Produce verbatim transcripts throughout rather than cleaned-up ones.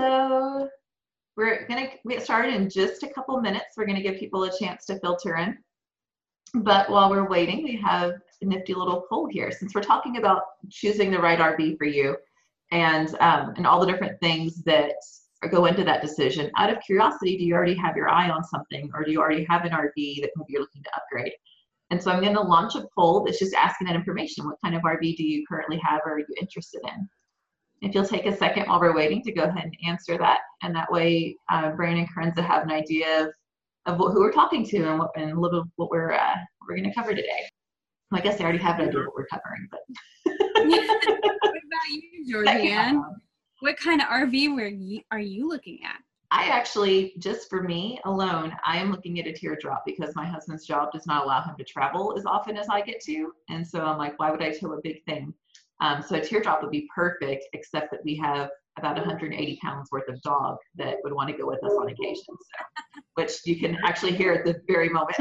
So we're going to get started in just a couple minutes. We're going to give people a chance to filter in. But while we're waiting, we have a nifty little poll here. Since we're talking about choosing the right R V for you and, um, and all the different things that go into that decision, out of curiosity, do you already have your eye on something, or do you already have an R V that maybe you're looking to upgrade? And so I'm going to launch a poll that's just asking that information. What kind of R V do you currently have, or are you interested in? If you'll take a second while we're waiting to go ahead and answer that, and that way uh, Brandon and Karenza have an idea of, of what, who we're talking to and, what, and a little bit what we're uh, we're going to cover today. Well, I guess they already have an idea what we're covering, but. What about you, Georgianne? What kind of R V were you, are you looking at? I actually, just for me alone, I am looking at a teardrop because my husband's job does not allow him to travel as often as I get to. And so I'm like, why would I tow a big thing? Um, so a teardrop would be perfect, except that we have about one hundred eighty pounds worth of dog that would want to go with us on occasion, so, which you can actually hear at the very moment.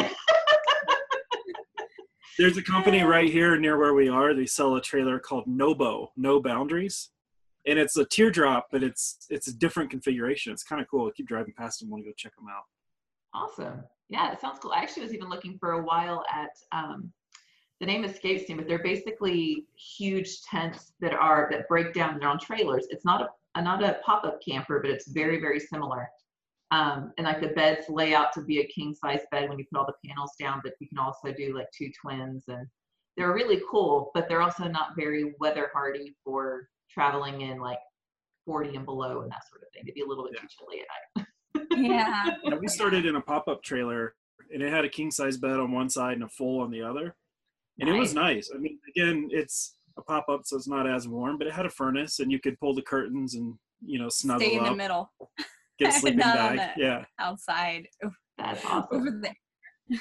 There's a company right here near where we are. They sell a trailer called Nobo, No Boundaries. And it's a teardrop, but it's it's a different configuration. It's kind of cool. I keep driving past them. Want to go check them out. Awesome. Yeah, it sounds cool. I actually was even looking for a while at, um, the name escapes me, but they're basically huge tents that are, that break down. They're on trailers. It's not a, a not a pop-up camper, but it's very, very similar. Um, and like the beds lay out to be a king size bed when you put all the panels down, but you can also do like two twins, and they're really cool, but they're also not very weather hardy for traveling in like forty and below and that sort of thing. It'd be a little bit Yeah. too chilly at night. Yeah. Yeah, we started in a pop-up trailer, and it had a king-size bed on one side and a full on the other. And Nice. it was nice. I mean, again, it's a pop-up, so it's not as warm, but it had a furnace, and you could pull the curtains and, you know, snuggle Stay in up, the middle. get a sleeping Not on bag. the Yeah. outside. That's awesome. Over there.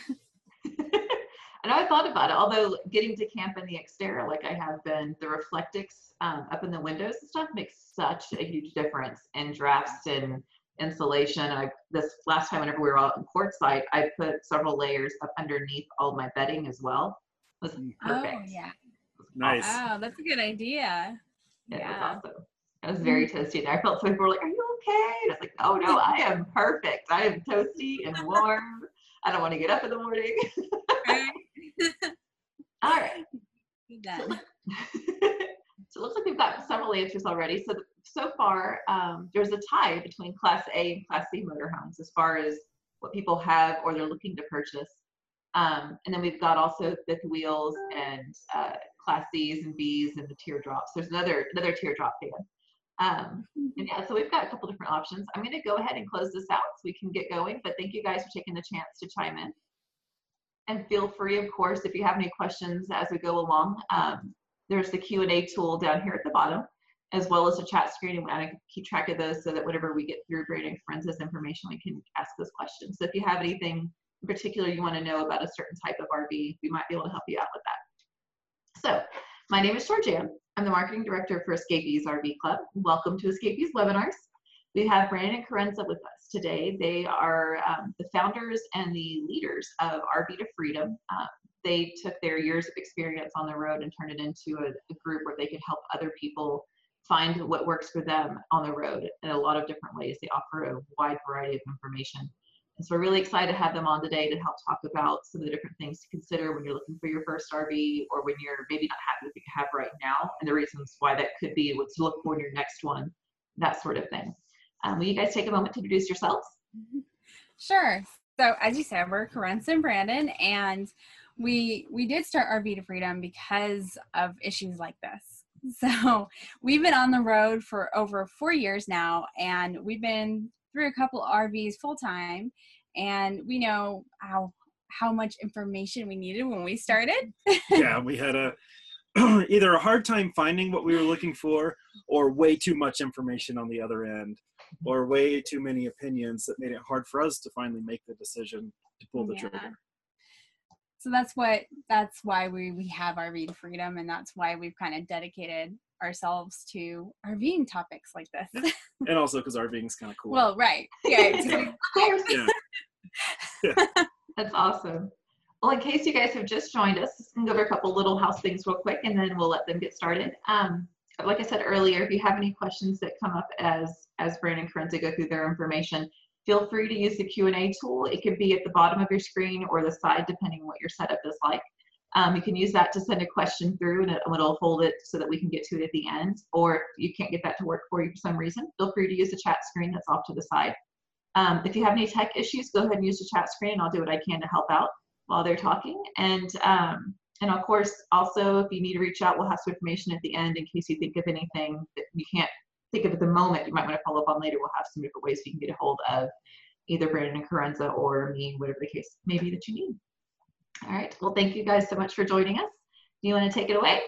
I know I thought about it, although getting to camp in the exterior like I have been, the Reflectix um, up in the windows and stuff makes such a huge difference in drafts and insulation. I this last time whenever we were out in Quartzsite, I put several layers up underneath all my bedding as well. It was perfect. Oh, yeah. Nice. Wow, that's a good idea. It Yeah. was awesome. I was very toasty there. I felt so people were like, "Are you okay?" And I was like, "Oh no, I am perfect. I am toasty and warm. I don't want to get up in the morning." Right? All right. Be done. So it looks like we've got several answers already. So so far, um, there's a tie between Class A and Class C motorhomes as far as what people have or they're looking to purchase. Um, and then we've got also fifth wheels and uh, Class C's and B's and the teardrops. There's another another teardrop fan. Um, and yeah, so we've got a couple different options. I'm going to go ahead and close this out so we can get going. But thank you guys for taking the chance to chime in. And feel free, of course, if you have any questions as we go along. Um, there's the Q and A tool down here at the bottom, as well as a chat screen, and I keep track of those so that whenever we get through Brandon and Karenza's information, we can ask those questions. So if you have anything in particular you want to know about a certain type of R V, we might be able to help you out with that. So my name is Georgianne. I'm the marketing director for Escapees R V Club. Welcome to Escapees webinars. We have Brandon and Karenza with us today. They are um, the founders and the leaders of R V to Freedom. Uh, they took their years of experience on the road and turned it into a, a group where they could help other people find what works for them on the road in a lot of different ways. They offer a wide variety of information. And so we're really excited to have them on today to help talk about some of the different things to consider when you're looking for your first R V, or when you're maybe not happy with what you have right now, and the reasons why that could be, what to look for in your next one, that sort of thing. Um, will you guys take a moment to introduce yourselves? Sure. So as you said, we're Karenza and Brandon, and we we did start R V to Freedom because of issues like this. So we've been on the road for over four years now, and we've been through a couple R Vs full time, and we know how how much information we needed when we started. Yeah, we had a either a hard time finding what we were looking for, or way too much information on the other end, or way too many opinions that made it hard for us to finally make the decision to pull the Yeah. trigger. So that's what that's why we, we have R V to Freedom, and that's why we've kind of dedicated ourselves to RVing topics like this. And also because RVing is kind of cool. Well, right. Yeah. Of course. Yeah. Yeah. That's awesome. Well, in case you guys have just joined us, let's go over a couple little house things real quick, and then we'll let them get started. Um, like I said earlier, if you have any questions that come up as as Brandon and Corinza go through their information, feel free to use the Q and A tool. It could be at the bottom of your screen or the side, depending on what your setup is like. Um, you can use that to send a question through, and it, it'll hold it so that we can get to it at the end. Or if you can't get that to work for you for some reason, feel free to use the chat screen that's off to the side. Um, if you have any tech issues, go ahead and use the chat screen, and I'll do what I can to help out while they're talking. And um, and of course, also, if you need to reach out, we'll have some information at the end in case you think of anything that you can't think of at the moment. You might want to follow up on later. We'll have some different ways you can get a hold of either Brandon and Corinza or me, whatever the case may be that you need. All right. Well, thank you guys so much for joining us. Do you want to take it away?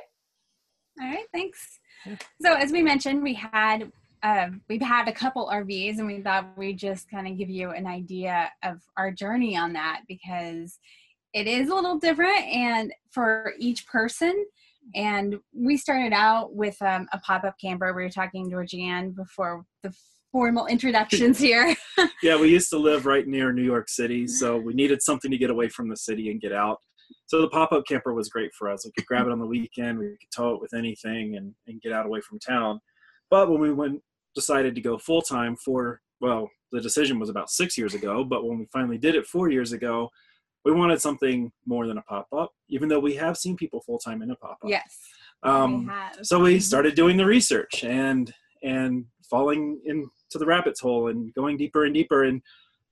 All right. Thanks. So as we mentioned, we had um, we've had a couple R Vs, and we thought we'd just kind of give you an idea of our journey on that, because it is a little different and for each person. And we started out with um, a pop-up camper. We were talking to Georgianne before the formal introductions here. Yeah, we used to live right near New York City, so we needed something to get away from the city and get out. So the pop-up camper was great for us. We could grab it on the weekend, we could tow it with anything and, and get out away from town. But when we went, decided to go full-time for, well, the decision was about six years ago, but when we finally did it four years ago, we wanted something more than a pop-up, even though we have seen people full-time in a pop-up. Yes, um, we have. So we started doing the research and and falling into the rabbit's hole and going deeper and deeper. And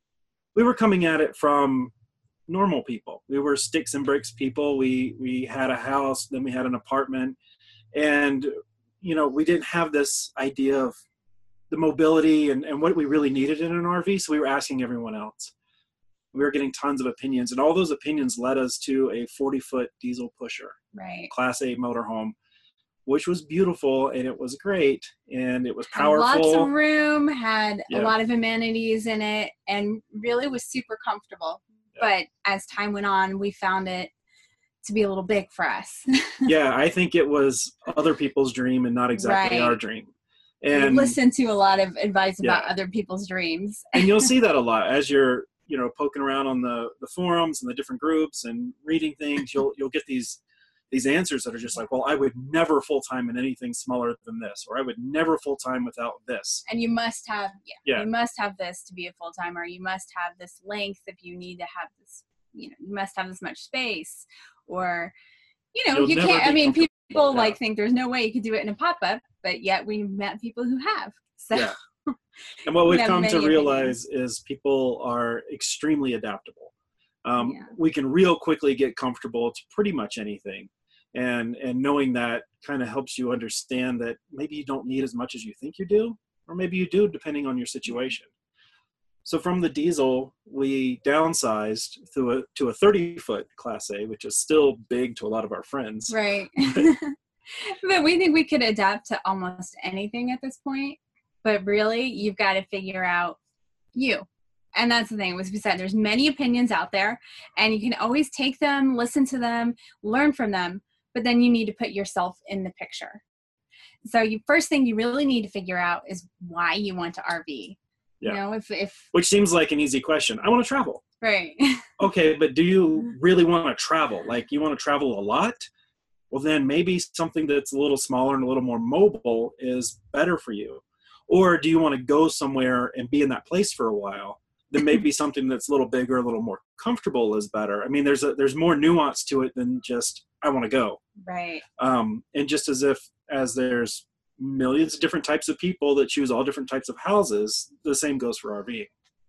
we were coming at it from normal people. We were sticks and bricks people. We we had a house, then we had an apartment. And, you know, we didn't have this idea of the mobility and, and what we really needed in an R V. So we were asking everyone else. We were getting tons of opinions, and all those opinions led us to a forty foot diesel pusher, right? Class A motorhome, which was beautiful and it was great and it was powerful. Had lots of room, had yeah. a lot of amenities in it, and really was super comfortable. Yeah. But as time went on, we found it to be a little big for us. Yeah, I think it was other people's dream and not exactly right. our dream. And we listen to a lot of advice yeah. about other people's dreams. And you'll see that a lot as you're you know, poking around on the, the forums and the different groups and reading things. You'll, you'll get these, these answers that are just like, well, I would never full-time in anything smaller than this, or I would never full-time without this. And you must have, yeah, yeah. you must have this to be a full-timer. You must have this length if you need to have this, you know, you must have this much space, or, you know, You'll you can't, I mean, people yeah. like think there's no way you could do it in a pop-up, but yet we met people who have, so. Yeah. And what we've come to realize opinions. is people are extremely adaptable. Um, yeah. We can real quickly get comfortable to pretty much anything. And and knowing that kind of helps you understand that maybe you don't need as much as you think you do, or maybe you do depending on your situation. So from the diesel, we downsized to a, to a thirty foot Class A, which is still big to a lot of our friends. Right. But we think we could adapt to almost anything at this point. But really, you've got to figure out you. And that's the thing, as we said, there's many opinions out there, and you can always take them, listen to them, learn from them, but then you need to put yourself in the picture. So you first thing you really need to figure out is why you want to R V. Yeah. You know, if, if Which seems like an easy question. I want to travel. Right. Okay, but do you really want to travel? Like, you want to travel a lot? Well, then maybe something that's a little smaller and a little more mobile is better for you. Or do you want to go somewhere and be in that place for a while? Then maybe something that's a little bigger, a little more comfortable is better. I mean, there's a, there's more nuance to it than just, I want to go. Right. Um, and just as if, as there's millions of different types of people that choose all different types of houses, the same goes for RVing.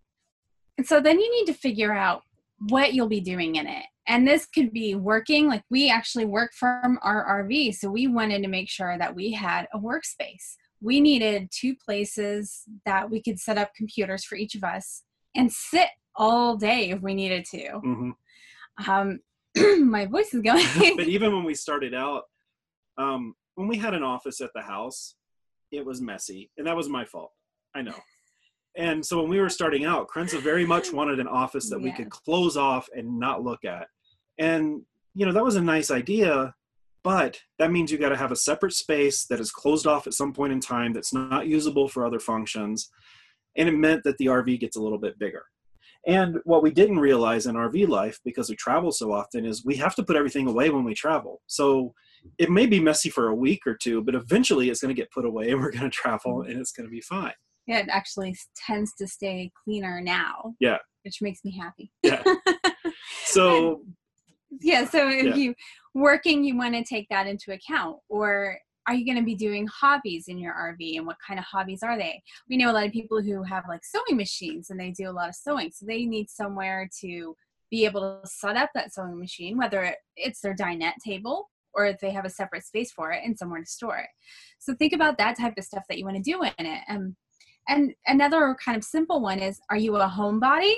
And so then you need to figure out what you'll be doing in it. And this could be working, like we actually work from our R V. So we wanted to make sure that we had a workspace. We needed two places that we could set up computers for each of us and sit all day if we needed to. Mm-hmm. Um, my voice is going. But even when we started out, um, when we had an office at the house, it was messy. And that was my fault. I know. And so when we were starting out, Corinza very much wanted an office that yeah. we could close off and not look at. And, you know, that was a nice idea. But that means you got to have a separate space that is closed off at some point in time that's not usable for other functions. And it meant that the R V gets a little bit bigger. And what we didn't realize in R V life, because we travel so often, is we have to put everything away when we travel. So it may be messy for a week or two, but eventually it's going to get put away and we're going to travel and it's going to be fine. it actually tends to stay cleaner now. Yeah. Which makes me happy. Yeah. So yeah, so if yeah. you working, you want to take that into account. Or are you going to be doing hobbies in your R V, and what kind of hobbies are they? We know a lot of people who have like sewing machines and they do a lot of sewing. So they need somewhere to be able to set up that sewing machine, whether it's their dinette table or if they have a separate space for it and somewhere to store it. So think about that type of stuff that you want to do in it. Um, and another kind of simple one is, are you a homebody,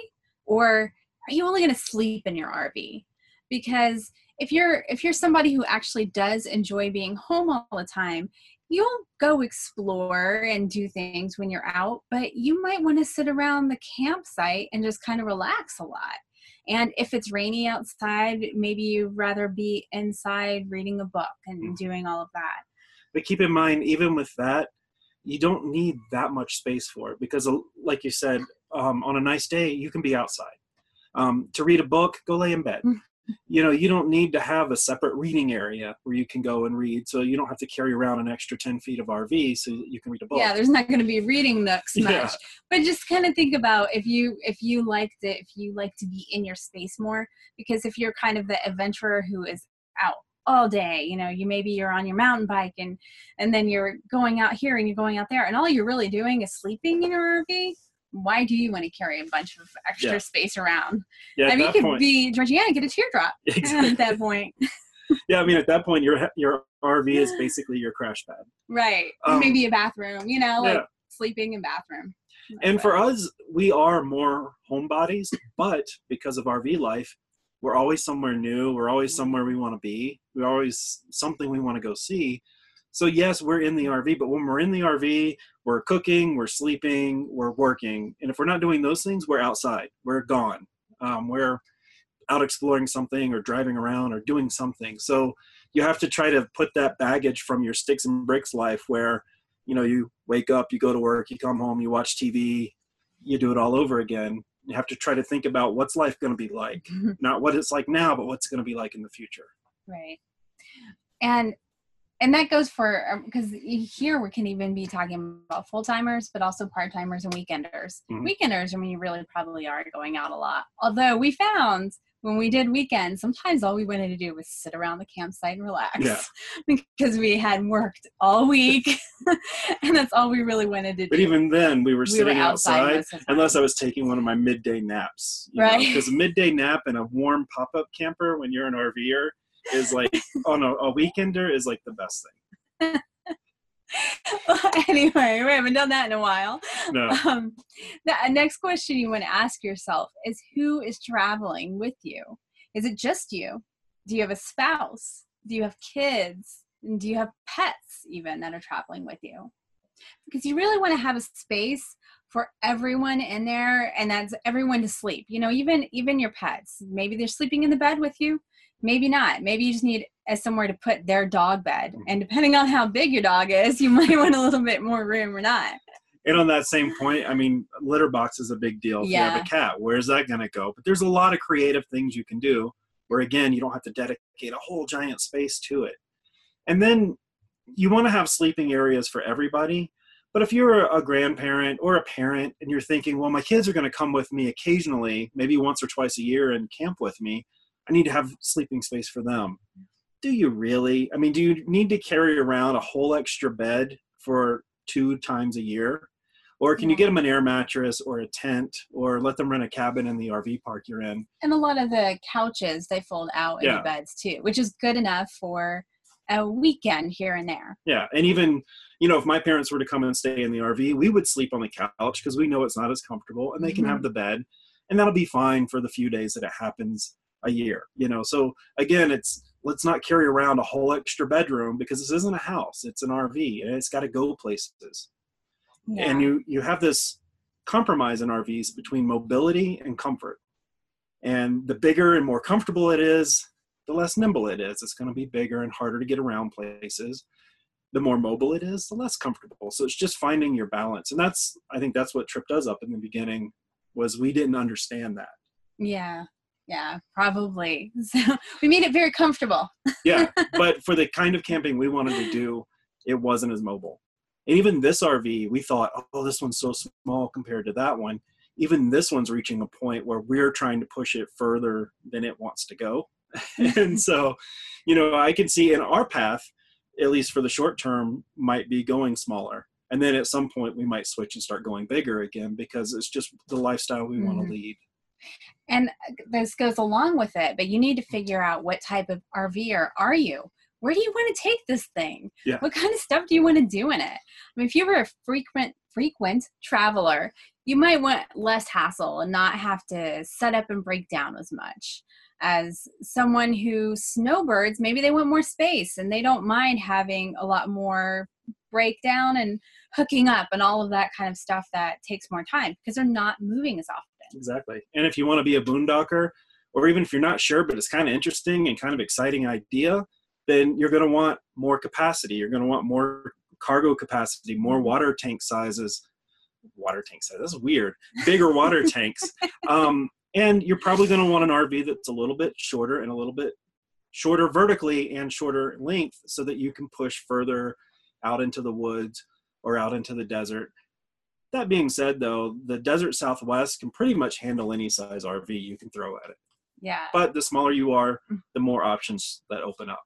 or are you only going to sleep in your R V? Because if you're if you're somebody who actually does enjoy being home all the time, you'll go explore and do things when you're out, but you might want to sit around the campsite and just kind of relax a lot. And if it's rainy outside, maybe you'd rather be inside reading a book and doing all of that. But keep in mind, even with that, you don't need that much space for it, because like you said, um, on a nice day, you can be outside. Um, to read a book, go lay in bed. You know, you don't need to have a separate reading area where you can go and read, so you don't have to carry around an extra ten feet of R V so you can read a book. Yeah, there's not going to be reading nooks much. Yeah. But just kind of think about if you if you liked it, if you like to be in your space more, because if you're kind of the adventurer who is out all day, you know, you maybe you're on your mountain bike and and then you're going out here and you're going out there, and all you're really doing is sleeping in your R V. Why do you want to carry a bunch of extra yeah. space around? Yeah, I mean, you could point, be Georgiana, get a teardrop exactly. at that point. Yeah, I mean, at that point, your your R V is basically your crash pad. Right. Um, maybe a bathroom, you know, like yeah. sleeping in bathroom. And for us, we are more homebodies, but because of R V life, we're always somewhere new. We're always somewhere we want to be. We're always something we want to go see. So yes, we're in the R V, but when we're in the R V, we're cooking, we're sleeping, we're working. And if we're not doing those things, we're outside, we're gone. Um, we're out exploring something or driving around or doing something. So you have to try to put that baggage from your sticks and bricks life where, you know, you wake up, you go to work, you come home, you watch T V, you do it all over again. You have to try to think about what's life going to be like, not what it's like now, but what's going to be like in the future. Right. And And that goes for, because here we can even be talking about full-timers, but also part-timers and weekenders. Mm-hmm. Weekenders, I mean, you really probably are going out a lot. Although we found when we did weekends, sometimes all we wanted to do was sit around the campsite and relax. Yeah. Because we had worked all week, and that's all we really wanted to do. But even then, we were we sitting were outside, outside unless I was taking one of my midday naps. Right. Because a midday nap in a warm pop-up camper when you're an RVer is like, on a, a weekender is like the best thing. Well, anyway, we haven't done that in a while. No. Um, the next question you want to ask yourself is, who is traveling with you? Is it just you? Do you have a spouse? Do you have kids? And do you have pets even that are traveling with you? Because you really want to have a space for everyone in there, and that's everyone to sleep. You know, even even your pets. Maybe they're sleeping in the bed with you. Maybe not. Maybe you just need a, somewhere to put their dog bed. And depending on how big your dog is, you might want a little bit more room or not. And on that same point, I mean, litter box is a big deal. If yeah. you have a cat, where's that going to go? But there's a lot of creative things you can do where, again, you don't have to dedicate a whole giant space to it. And then you want to have sleeping areas for everybody. But if you're a grandparent or a parent and you're thinking, well, my kids are going to come with me occasionally, maybe once or twice a year and camp with me, I need to have sleeping space for them. Do you really? I mean, do you need to carry around a whole extra bed for two times a year? Or can you get them an air mattress or a tent, or let them rent a cabin in the R V park you're in? And a lot of the couches, they fold out in yeah. the beds too, which is good enough for a weekend here and there. Yeah. And even, you know, if my parents were to come and stay in the R V, we would sleep on the couch because we know it's not as comfortable, and they can mm-hmm. have the bed, and that'll be fine for the few days that it happens a year, you know. So again, it's, let's not carry around a whole extra bedroom, because this isn't a house, it's an R V, and it's got to go places. Yeah. And you you have this compromise in R Vs between mobility and comfort. And the bigger and more comfortable it is, the less nimble it is. It's going to be bigger and harder to get around places. The more mobile it is, the less comfortable. So it's just finding your balance. And that's, I think that's what tripped us up in the beginning, was we didn't understand that. Yeah. Yeah, probably. So we made it very comfortable. Yeah, but for the kind of camping we wanted to do, it wasn't as mobile. And even this R V, we thought, oh, this one's so small compared to that one. Even this one's reaching a point where we're trying to push it further than it wants to go. And so, you know, I can see in our path, at least for the short term, might be going smaller. And then at some point we might switch and start going bigger again, because it's just the lifestyle we mm-hmm. want to lead. And this goes along with it, but you need to figure out what type of RVer are you? Where do you want to take this thing? Yeah. What kind of stuff do you want to do in it? I mean, if you were a frequent, frequent traveler, you might want less hassle and not have to set up and break down as much. As someone who snowbirds, maybe they want more space and they don't mind having a lot more breakdown and hooking up and all of that kind of stuff that takes more time because they're not moving as often. Exactly. And if you want to be a boondocker, or even if you're not sure, but it's kind of interesting and kind of exciting idea, then you're going to want more capacity. You're going to want more cargo capacity, more water tank sizes. Water tank size, that's weird. Bigger water tanks. Um, and you're probably going to want an R V that's a little bit shorter and a little bit shorter vertically and shorter length so that you can push further out into the woods or out into the desert. That being said, though, the desert Southwest can pretty much handle any size R V you can throw at it. Yeah. But the smaller you are, the more options that open up.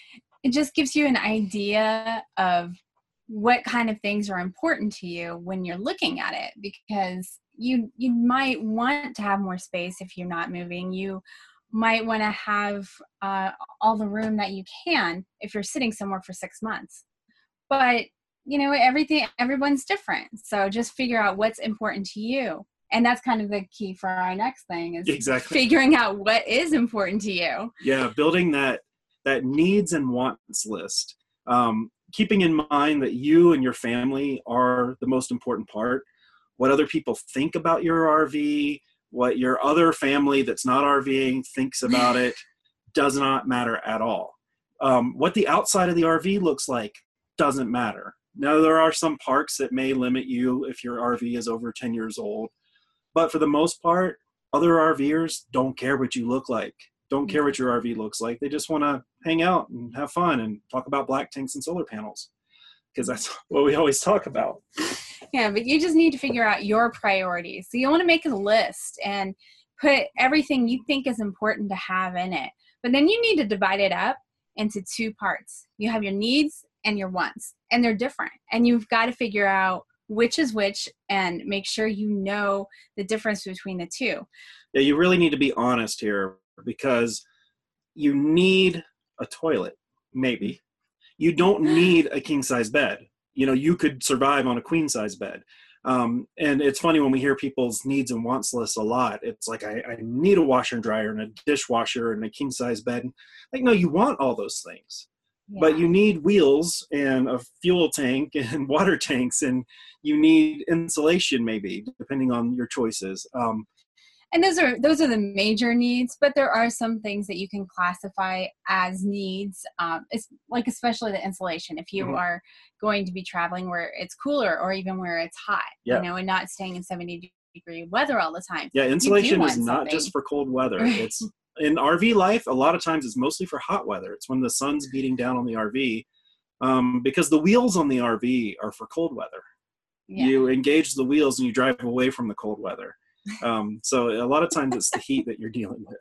It just gives you an idea of what kind of things are important to you when you're looking at it, because you you might want to have more space if you're not moving. You might want to have uh, all the room that you can if you're sitting somewhere for six months. But you know, everything, everyone's different. So just figure out what's important to you. And that's kind of the key for our next thing is exactly. figuring out what is important to you. Yeah. Building that, that needs and wants list. Um, keeping in mind that you and your family are the most important part. What other people think about your R V, what your other family that's not RVing thinks about it does not matter at all. Um, what the outside of the R V looks like doesn't matter. Now, there are some parks that may limit you if your R V is over ten years old. But for the most part, other RVers don't care what you look like, don't care what your R V looks like. They just want to hang out and have fun and talk about black tanks and solar panels, because that's what we always talk about. Yeah, but you just need to figure out your priorities. So you want to make a list and put everything you think is important to have in it. But then you need to divide it up into two parts. You have your needs and your wants, and they're different. And you've got to figure out which is which and make sure you know the difference between the two. Yeah, you really need to be honest here, because you need a toilet, maybe. You don't need a king-size bed. You know, you could survive on a queen-size bed. Um, and it's funny when we hear people's needs and wants lists a lot. It's like, I, I need a washer and dryer and a dishwasher and a king-size bed. Like, no, you want all those things. Yeah. But you need wheels and a fuel tank and water tanks, and you need insulation maybe, depending on your choices. Um, and those are those are the major needs, but there are some things that you can classify as needs. Um, it's like especially the insulation. If you mm-hmm. are going to be traveling where it's cooler or even where it's hot, yeah. you know, and not staying in seventy degree weather all the time. Yeah, insulation is not something. just for cold weather. It's in R V life, a lot of times it's mostly for hot weather. It's when the sun's beating down on the R V, um, because the wheels on the R V are for cold weather. Yeah. You engage the wheels and you drive away from the cold weather. Um, so a lot of times it's the heat that you're dealing with.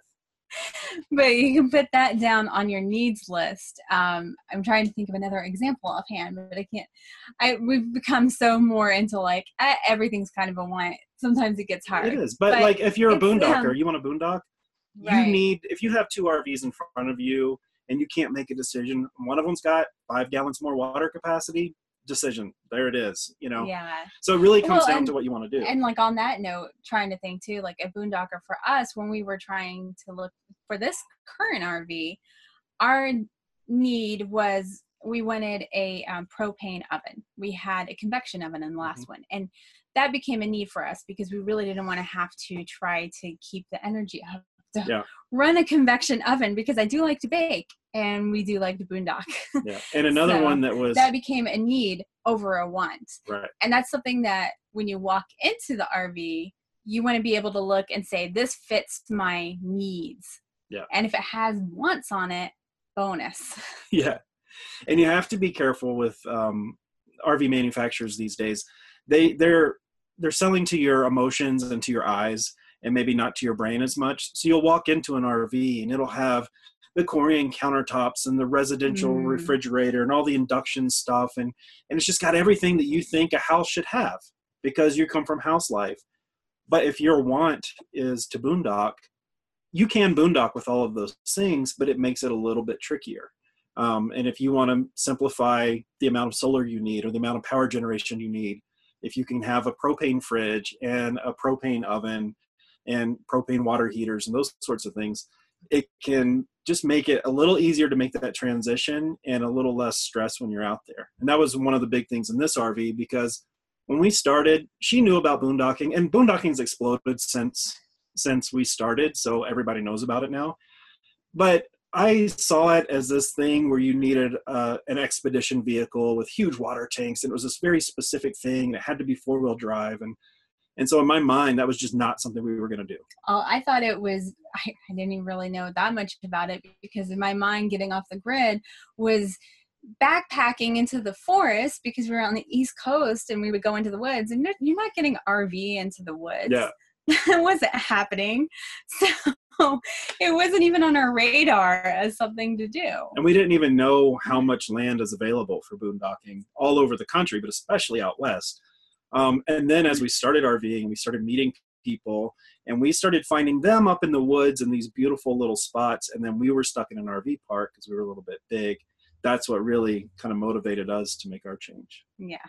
But you can put that down on your needs list. Um, I'm trying to think of another example offhand, but I can't. I we've become so more into like eh, everything's kind of a want. Sometimes it gets hard. It is, but, but like if you're a boondocker, um, you want a boondock. Right. You need, if you have two R Vs in front of you and you can't make a decision, one of them's got five gallons more water capacity, decision, there it is, you know? Yeah. So it really comes well, down and, to what you want to do. And like on that note, trying to think too, like a boondocker for us, when we were trying to look for this current R V, our need was, we wanted a um, propane oven. We had a convection oven in the last mm-hmm. one. And that became a need for us because we really didn't want to have to try to keep the energy up. To yeah. run a convection oven, because I do like to bake and we do like to boondock. Yeah. And another so one that was that became a need over a want. Right. And that's something that when you walk into the R V, you want to be able to look and say, this fits my needs. Yeah. And if it has wants on it, bonus. Yeah. And you have to be careful with um R V manufacturers these days, they they're they're selling to your emotions and to your eyes, and maybe not to your brain as much. So you'll walk into an R V and it'll have the Corian countertops and the residential Mm. refrigerator and all the induction stuff, and and it's just got everything that you think a house should have because you come from house life. But if your want is to boondock, you can boondock with all of those things, but it makes it a little bit trickier. Um, and if you want to simplify the amount of solar you need or the amount of power generation you need, if you can have a propane fridge and a propane oven and propane water heaters and those sorts of things, it can just make it a little easier to make that transition and a little less stress when you're out there. And that was one of the big things in this R V, because when we started, she knew about boondocking, and boondocking's exploded since since we started, so everybody knows about it now. But I saw it as this thing where you needed uh, an expedition vehicle with huge water tanks, and it was this very specific thing, and it had to be four-wheel drive, and and so in my mind, that was just not something we were going to do. Oh, I thought it was, I, I didn't even really know that much about it, because in my mind, getting off the grid was backpacking into the forest, because we were on the East Coast and we would go into the woods, and you're not getting R V into the woods. Yeah. That wasn't happening. So it wasn't even on our radar as something to do. And we didn't even know how much land is available for boondocking all over the country, but especially out west. Um, and then as we started RVing, we started meeting people, and we started finding them up in the woods in these beautiful little spots. And then we were stuck in an R V park because we were a little bit big. That's what really kind of motivated us to make our change. Yeah.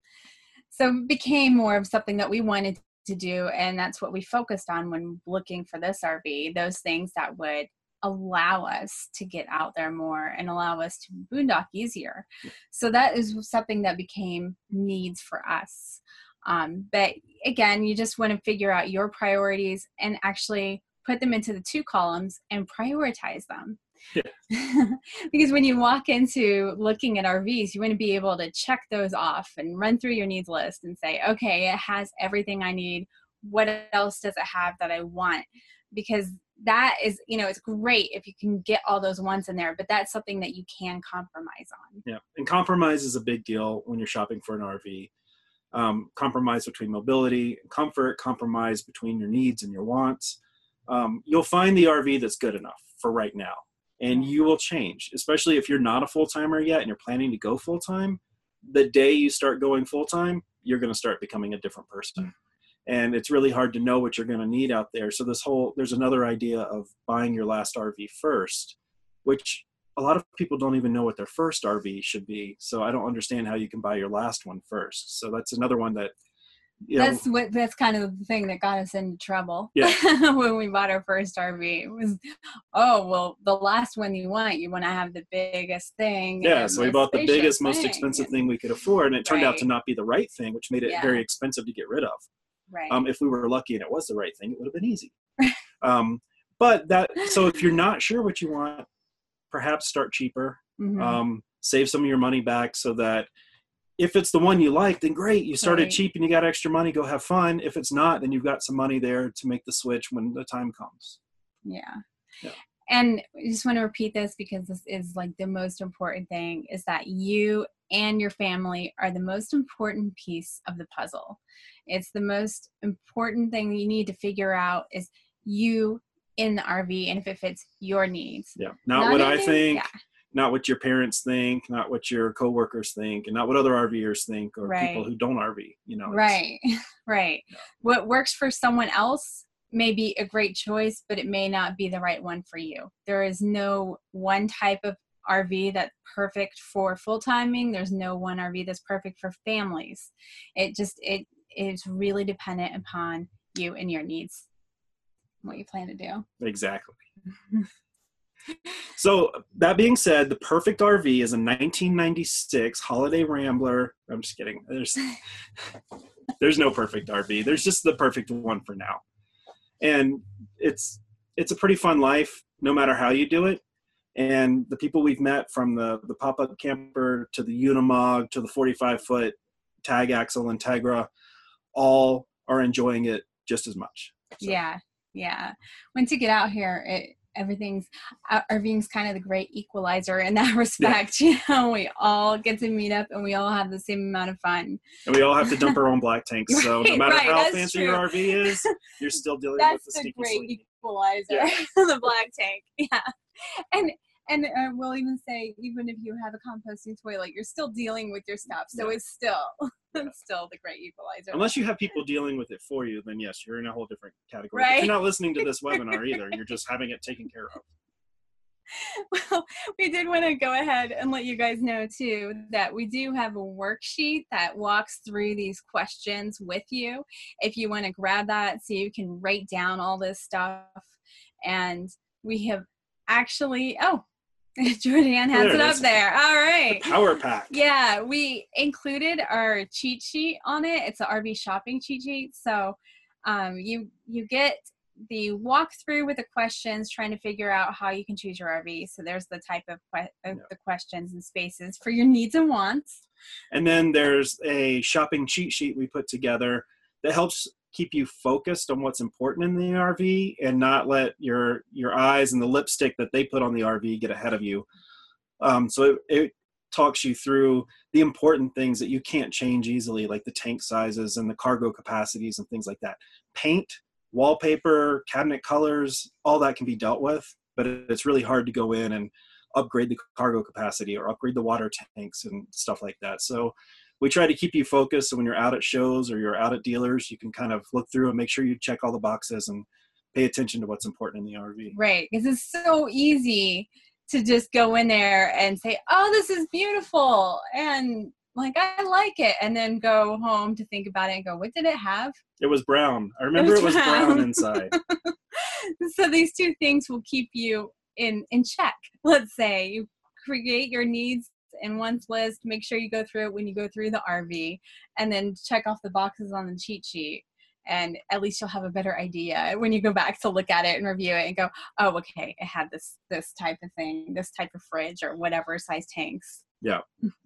So it became more of something that we wanted to do, and that's what we focused on when looking for this R V, those things that would allow us to get out there more and allow us to boondock easier. So that is something that became needs for us. Um, but again, you just want to figure out your priorities and actually put them into the two columns and prioritize them. Yeah. Because when you walk into looking at R Vs, you want to be able to check those off and run through your needs list and say, okay, it has everything I need. What else does it have that I want? Because that is, you know, it's great if you can get all those wants in there, but that's something that you can compromise on. Yeah. And compromise is a big deal when you're shopping for an R V. Um, compromise between mobility and comfort, compromise between your needs and your wants. Um, you'll find the R V that's good enough for right now. And you will change, especially if you're not a full-timer yet and you're planning to go full-time. The day you start going full-time, you're going to start becoming a different person. And it's really hard to know what you're going to need out there. So this whole, there's another idea of buying your last R V first, which a lot of people don't even know what their first R V should be. So I don't understand how you can buy your last one first. So that's another one that, you know, that's what that's kind of the thing that got us into trouble. Yeah. When we bought our first R V, it was, oh well, the last one you want, you want to have the biggest thing. Yeah, so we bought the biggest, most thing. expensive thing we could afford, and it turned Right. out to not be the right thing, which made it Yeah. very expensive to get rid of. Right. Um, if we were lucky and it was the right thing, it would have been easy. um, but that, so if you're not sure what you want, perhaps start cheaper. Mhm. Um, save some of your money back so that if it's the one you like, then great. You started Right. cheap and you got extra money, go have fun. If it's not, then you've got some money there to make the switch when the time comes. Yeah. Yeah. And I just want to repeat this because this is like the most important thing, is that you and your family are the most important piece of the puzzle. It's the most important thing you need to figure out is you in the R V and if it fits your needs. Yeah. Not, Not what I anything- think, yeah. not what your parents think, not what your coworkers think, and not what other RVers think or Right. people who don't R V, you know. it's- Right. Right. Yeah. What works for someone else may be a great choice, but it may not be the right one for you. There is no one type of R V that's perfect for full timing. There's no one R V that's perfect for families. It just, it is really dependent upon you and your needs, what you plan to do. Exactly. So that being said, the perfect R V is a nineteen ninety-six Holiday Rambler. I'm just kidding. There's there's no perfect R V. There's just the perfect one for now. And it's it's a pretty fun life no matter how you do it. And the people we've met, from the, the pop-up camper to the Unimog to the forty-five foot tag axle Integra, all are enjoying it just as much. So. Yeah. Yeah. Once you get out here, it, everything's uh, RVing's kind of the great equalizer in that respect. Yeah. You know, we all get to meet up and we all have the same amount of fun. And we all have to dump our own black tanks. Right, so no matter right, how fancy true. your R V is, you're still dealing that's with the, the stinky great sleep. equalizer, Yeah. the black tank. Yeah. And and uh, we'll even say, even if you have a composting toilet, you're still dealing with your stuff. So Yeah. it's still, Yeah. it's still the great equalizer. Unless you have people dealing with it for you, then yes, you're in a whole different category. Right. But you're not listening to this webinar either. You're just having it taken care of. Well, we did want to go ahead and let you guys know too that we do have a worksheet that walks through these questions with you. If you want to grab that so you can write down all this stuff. And we have actually, oh, Jordan has There it it up is. there. All right. The power pack. Yeah, we included our cheat sheet on it. It's an R V shopping cheat sheet. So um, you you get the walkthrough with the questions, trying to figure out how you can choose your R V. So there's the type of que- of Yeah. the questions and spaces for your needs and wants. And then there's a shopping cheat sheet we put together that helps keep you focused on what's important in the R V and not let your your eyes and the lipstick that they put on the R V get ahead of you. Um, so it, it talks you through the important things that you can't change easily, like the tank sizes and the cargo capacities and things like that. Paint, wallpaper, cabinet colors, all that can be dealt with, but it's really hard to go in and upgrade the cargo capacity or upgrade the water tanks and stuff like that. So we try to keep you focused, so when you're out at shows or you're out at dealers, you can kind of look through and make sure you check all the boxes and pay attention to what's important in the R V. Right, because it's so easy to just go in there and say, oh, this is beautiful, and like, I like it, and then go home to think about it and go, what did it have? It was brown. I remember It it was was, brown. brown. inside. So these two things will keep you in, in check. Let's say you create your needs and wants list, make sure you go through it when you go through the R V, and then check off the boxes on the cheat sheet. And at least you'll have a better idea when you go back to look at it and review it and go, oh, okay, it had this this type of thing, this type of fridge or whatever size tanks. Yeah.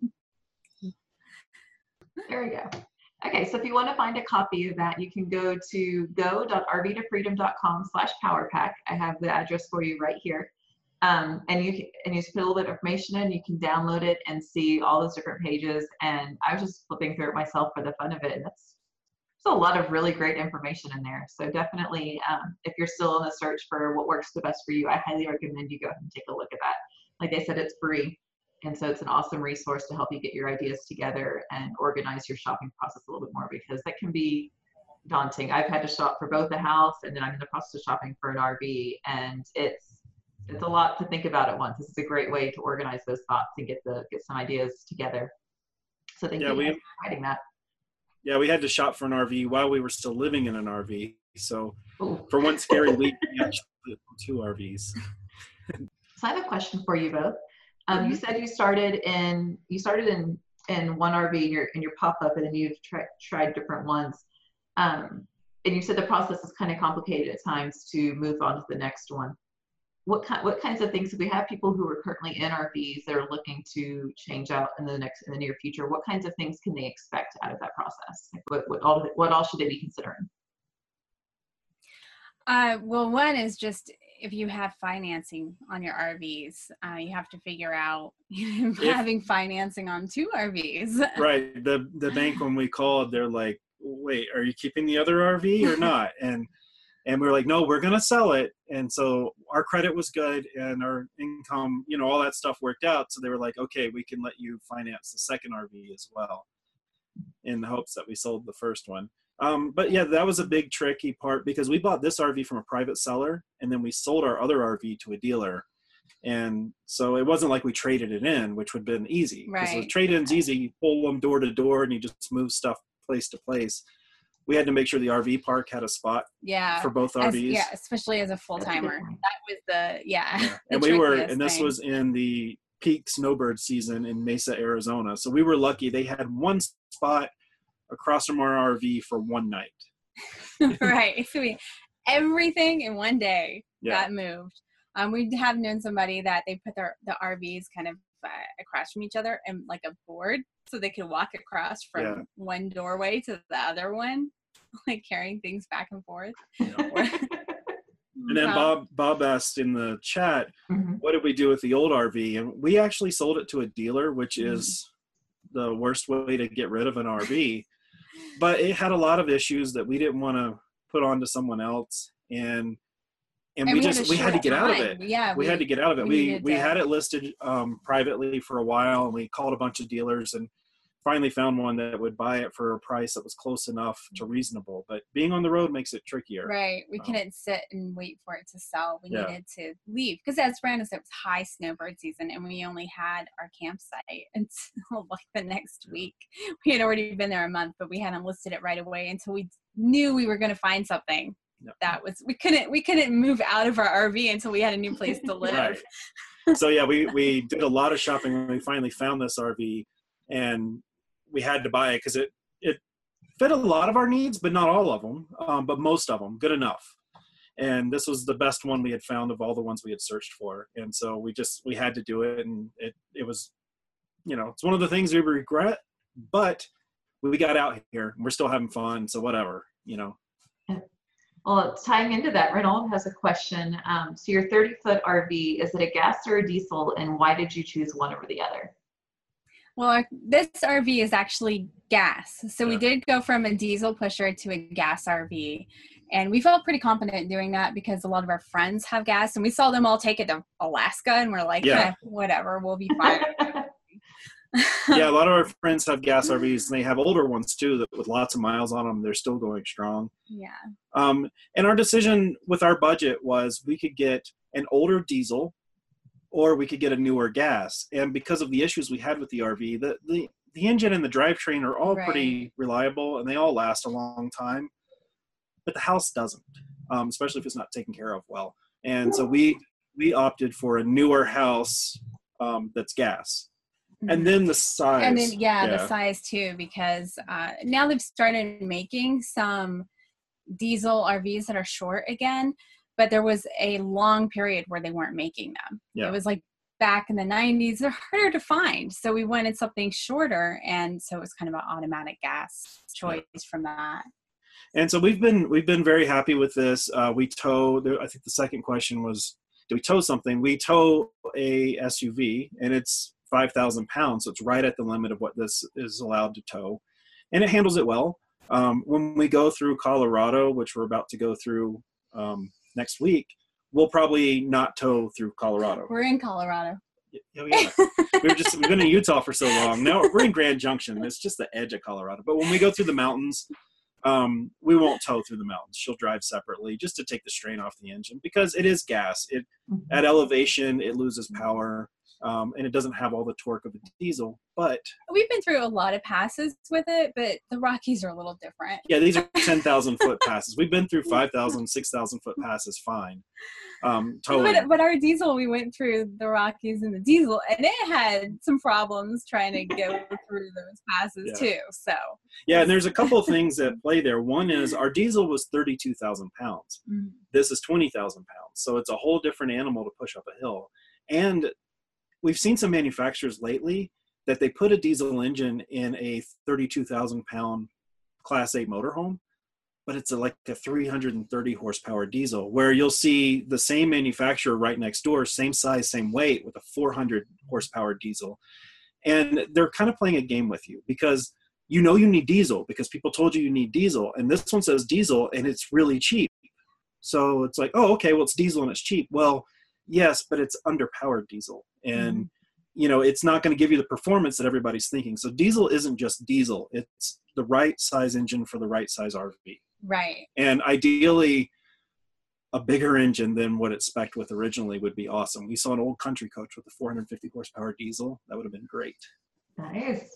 There we go. Okay, so if you want to find a copy of that, you can go to go dot r v to freedom dot com slash power pack. I have the address for you right here. Um, and you can, and you just put a little bit of information in, you can download it and see all those different pages. And I was just flipping through it myself for the fun of it. And that's there's a lot of really great information in there. So definitely, um, if you're still in the search for what works the best for you, I highly recommend you go ahead and take a look at that. Like I said, it's free. And so it's an awesome resource to help you get your ideas together and organize your shopping process a little bit more, because that can be daunting. I've had to shop for both a house, and then I'm in the process of shopping for an R V, and it's it's a lot to think about at once. This is a great way to organize those thoughts and get the get some ideas together. So thank Yeah, you we- guys for writing that. Yeah, we had to shop for an R V while we were still living in an R V. So Ooh. for one scary week, we actually did two R Vs. So I have a question for you both. Um, you said you started in you started in in one R V in your in your pop up, and then you've tri- tried different ones. Um, and you said the process is kind of complicated at times to move on to the next one. What kind what kinds of things, if we have people who are currently in R Vs that are looking to change out in the next in the near future, what kinds of things can they expect out of that process? Like what what all what all should they be considering? Uh, well, one is just if you have financing on your R Vs, uh, you have to figure out having financing on two R Vs. Right. The the bank, when we called, they're like, wait, are you keeping the other R V or not? And and we were like, no, we're going to sell it. And so our credit was good and our income, you know, all that stuff worked out. So they were like, okay, we can let you finance the second R V as well, in the hopes that we sold the first one. Um, but yeah, that was a big tricky part, because we bought this R V from a private seller, and then we sold our other R V to a dealer. And so it wasn't like we traded it in, which would have been easy. Because Right. the trade-in's easy. You pull them door to door and you just move stuff place to place. We had to make sure the R V park had a spot Yeah. for both As- R Vs. yeah, especially as a full timer. That was the yeah. Yeah. the And we were, trickiest and this thing. was in the peak snowbird season in Mesa, Arizona. So we were lucky. They had one spot across from our R V for one night. Right. So we, everything in one day Yeah. got moved. Um, we have known somebody that they put their the R Vs kind of uh, across from each other and like a board, so they could walk across from Yeah. one doorway to the other one, like carrying things back and forth. Yeah. And then Bob Bob asked in the chat, Mm-hmm. what did we do with the old R V? And we actually sold it to a dealer, which is the worst way to get rid of an R V. But it had a lot of issues that we didn't want to put on to someone else. And and, And we, we had just a we had to short get out of time. it. Yeah, we, we- had to get out of it. we We needed we to- had it listed um, privately for a while, and we called a bunch of dealers and finally found one that would buy it for a price that was close enough to reasonable. But being on the road makes it trickier. Right. We Um, couldn't sit and wait for it to sell. We Yeah. needed to leave because as Brandon said, it was high snowbird season and we only had our campsite until like the next week. We had already been there a month, but we hadn't listed it right away until we knew we were going to find something. Yep. That was, we couldn't, we couldn't move out of our R V until we had a new place to live. Right. So yeah, we, we did a lot of shopping when we finally found this R V, and we had to buy it because it, it fit a lot of our needs, but not all of them, um, but most of them, good enough. And this was the best one we had found of all the ones we had searched for. And so we just, we had to do it. And it, it was, you know, it's one of the things we regret, but we got out here and we're still having fun. So whatever, you know. Well, tying into that, Reynold has a question. Um, so your thirty foot R V, is it a gas or a diesel, and why did you choose one over the other? Well, our, this R V is actually gas. So we Yeah. did go from a diesel pusher to a gas R V. And we felt pretty confident doing that because a lot of our friends have gas. And we saw them all take it to Alaska. And we're like, Yeah. eh, whatever, we'll be fine. Yeah, a lot of our friends have gas R Vs, and they have older ones too that with lots of miles on them. They're still going strong. Yeah. Um, and our decision with our budget was we could get an older diesel or we could get a newer gas. And because of the issues we had with the R V, the, the, the engine and the drivetrain are all Right. pretty reliable and they all last a long time. But the house doesn't, um, especially if it's not taken care of well. And so we we opted for a newer house um, that's gas. And then the size. And then, yeah, the size too, because uh, now they've started making some diesel R Vs that are short again, but there was a long period where they weren't making them. Yeah. It was like back in the nineties, they're harder to find. So we wanted something shorter. And so it was kind of an automatic gas choice from that. And so we've been we've been very happy with this. Uh, we tow. I think the second question was, do we tow something? We tow a S U V, and it's five thousand pounds, so it's right at the limit of what this is allowed to tow, and it handles it well. Um, when we go through Colorado, which we're about to go through um, next week, we'll probably not tow through Colorado. We're in Colorado. Oh, yeah. We've just we've been in Utah for so long. Now we're in Grand Junction. It's just the edge of Colorado. But when we go through the mountains, um, we won't tow through the mountains. She'll drive separately just to take the strain off the engine because it is gas. It at elevation it loses power, um, and it doesn't have all the torque of a diesel. But We've been through a lot of passes with it, but the Rockies are a little different. yeah, these are ten thousand foot passes. We've been through five thousand, six thousand foot passes fine. Um, towing. But, but our diesel, we went through the Rockies in the diesel, and it had some problems trying to go through those passes Yeah. too. So Yeah, and there's a couple of things that play there. One is our diesel was thirty-two thousand pounds. mm, This is twenty thousand pounds. So it's a whole different animal to push up a hill. And we've seen some manufacturers lately that they put a diesel engine in a thirty-two thousand pound Class eight motorhome, but it's a, like a three hundred thirty horsepower diesel, where you'll see the same manufacturer right next door, same size, same weight, with a four hundred horsepower diesel. And they're kind of playing a game with you because you know you need diesel because people told you you need diesel. And this one says diesel and it's really cheap. So it's like, oh, okay, well, it's diesel and it's cheap. Well, yes, but it's underpowered diesel. And, mm-hmm. you know, it's not going to give you the performance that everybody's thinking. So diesel isn't just diesel. It's the right size engine for the right size R V. right. And ideally, a bigger engine than what it's spec'd with originally would be awesome. We saw an old country coach with a four hundred fifty horsepower diesel. That would have been great. Nice.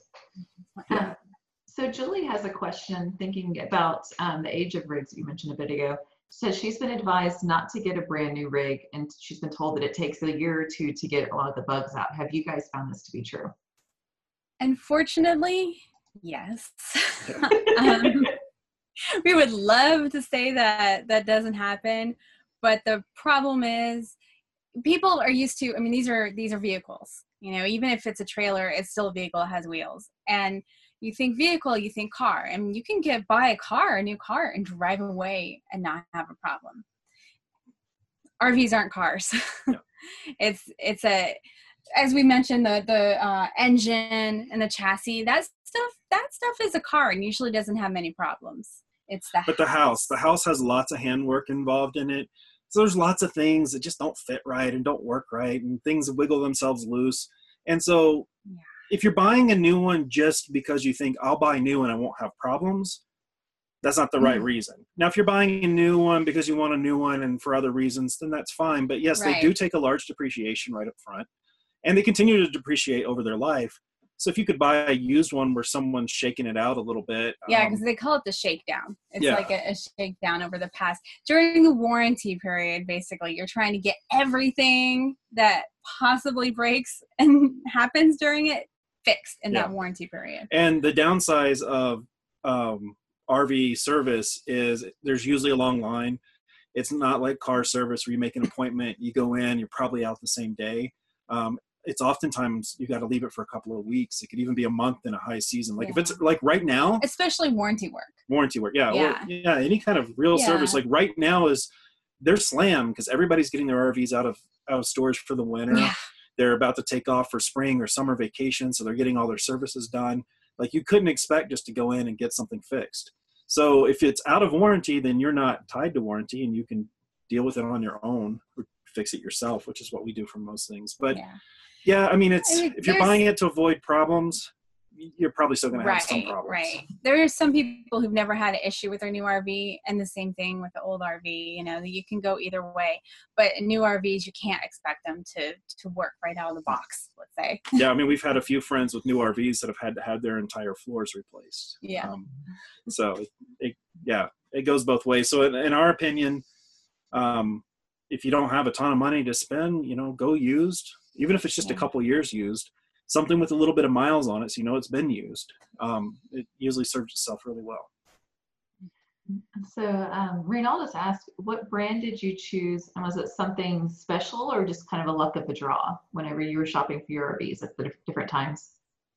Um, so Julie has a question thinking about um, the age of rigs that you mentioned a bit ago. Says she's been advised not to get a brand new rig, and she's been told that it takes a year or two to get a lot of the bugs out. Have you guys found this to be true? Unfortunately, yes. um, we would love to say that that doesn't happen, but the problem is people are used to, I mean, these are these are vehicles. You know, even if it's a trailer, it's still a vehicle, it has wheels. And you think vehicle, you think car. I mean, you can get buy a car, a new car, and drive away and not have a problem. R Vs aren't cars. Yeah. it's it's a as we mentioned, the the uh, engine and the chassis, that stuff that stuff is a car and usually doesn't have many problems. It's the but the house, the house has lots of handwork involved in it. So there's lots of things that just don't fit right and don't work right, and things wiggle themselves loose. And so Yeah. if you're buying a new one just because you think I'll buy new and I won't have problems, that's not the right Mhm. reason. Now, if you're buying a new one because you want a new one and for other reasons, then that's fine. But yes, Right. they do take a large depreciation right up front, and they continue to depreciate over their life. So if you could buy a used one where someone's shaking it out a little bit. Yeah, um, because they call it the shakedown. It's Yeah. like a, a shakedown over the past. During the warranty period, basically, you're trying to get everything that possibly breaks and happens during it fixed in Yeah. that warranty period. And the downsides of um, R V service is there's usually a long line. It's not like car service where you make an appointment, you go in, you're probably out the same day. Um, it's oftentimes you got to leave it for a couple of weeks. It could even be a month in a high season. Like if it's like right now, Especially warranty work. warranty work, yeah, Yeah. or, yeah, any kind of real Yeah. service. Like right now is they're slammed because everybody's getting their R Vs out of out of storage for the winter. Yeah. They're about to take off for spring or summer vacation, so they're getting all their services done. Like you couldn't expect just to go in and get something fixed. So if it's out of warranty, then you're not tied to warranty and you can deal with it on your own or fix it yourself, which is what we do for most things. But Yeah. yeah, I mean, it's I mean, if you're there's- buying it to avoid problems, you're probably still going to have some Right, problems. right. There are some people who've never had an issue with their new R V, and the same thing with the old R V. You know, you can go either way. But in new R Vs, you can't expect them to to work right out of the box, let's say. Yeah, I mean, we've had a few friends with new R Vs that have had to have their entire floors replaced. Yeah. Um, so, it, yeah, it goes both ways. So, in, in our opinion, um, if you don't have a ton of money to spend, you know, go used, even if it's just Yeah. a couple years used, something with a little bit of miles on it, so you know it's been used. Um, it usually serves itself really well. So um, Reynaldus asked, what brand did you choose? And was it something special or just kind of a luck of the draw whenever you were shopping for your R Vs at the diff- different times?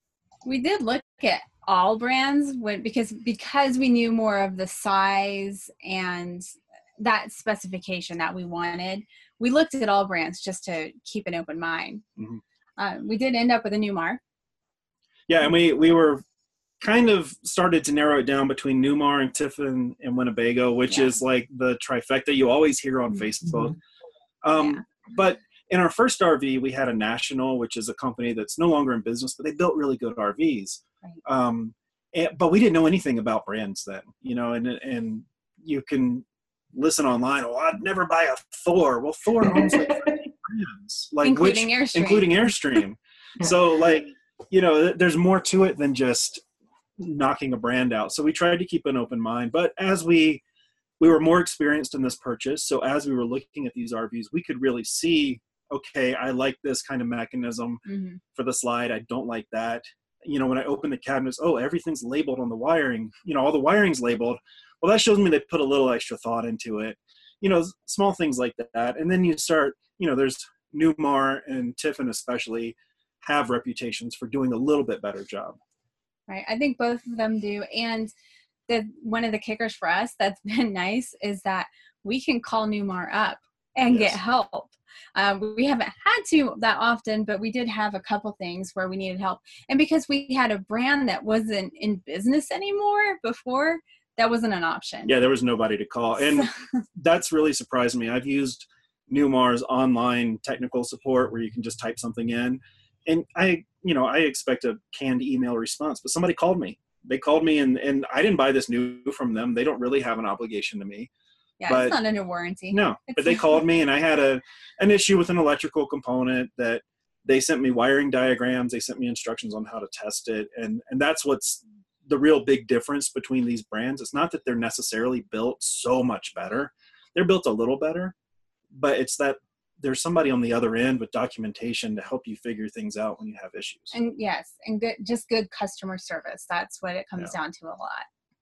We did look at all brands when, because because we knew more of the size and that specification that we wanted. We looked at all brands just to keep an open mind. Mhm. Uh, we did end up with a Newmar. Yeah, and we we were kind of started to narrow it down between Newmar and Tiffin and Winnebago, which Yeah. is like the trifecta you always hear on Facebook. Um, Yeah. But in our first R V, we had a National, which is a company that's no longer in business, but they built really good R Vs. Right. Um, and, but we didn't know anything about brands then, you know, and and you can listen online. Oh, I'd never buy a Thor. Well, Thor owns like thirty brands, like Including which, Airstream. including Airstream. Yeah. So like, you know, th- there's more to it than just knocking a brand out. So we tried to keep an open mind. But as we we were more experienced in this purchase, so as we were looking at these R Vs, we could really see, okay, I like this kind of mechanism Mhm. for the slide. I don't like that. You know, when I open the cabinets, oh, everything's labeled on the wiring. You know, all the wiring's labeled. Well, that shows me they put a little extra thought into it. You know, small things like that. And then you start, you know, there's Newmar and Tiffin especially have reputations for doing a little bit better job. Right. I think both of them do. And the one of the kickers for us that's been nice is that we can call Newmar up and Yes. get help. Um, we haven't had to that often, but we did have a couple things where we needed help. And because we had a brand that wasn't in business anymore before, that wasn't an option. Yeah, there was nobody to call. And that's really surprised me. I've used Newmar's online technical support where you can just type something in. And I, you know, I expect a canned email response, but somebody called me. They called me and, and I didn't buy this new from them. They don't really have an obligation to me. Yeah, but- it's not under warranty. No, but It's- they called me and I had a an issue with an electrical component that they sent me wiring diagrams. They sent me instructions on how to test it. And, and that's what's the real big difference between these brands. It's not that they're necessarily built so much better. They're built a little better, but it's that there's somebody on the other end with documentation to help you figure things out when you have issues. And yes, and good, just good customer service. That's what it comes down to a lot.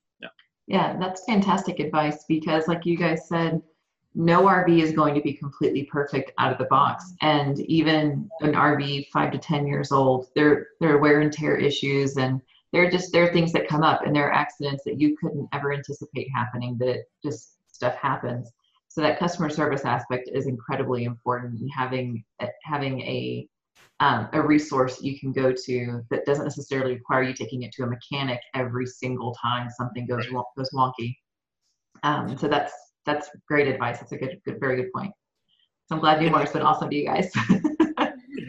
Yeah, that's fantastic advice because like you guys said, no R V is going to be completely perfect out of the box. And even an R V five to ten years old, there, there are wear and tear issues and there are just, there are things that come up and there are accidents that you couldn't ever anticipate happening that just stuff happens. So that customer service aspect is incredibly important, and having having a um, a resource you can go to that doesn't necessarily require you taking it to a mechanic every single time something goes won- goes wonky. Um, so that's that's great advice. That's a good, good, very good point. So I'm glad Newmar's been awesome to you guys. Yeah.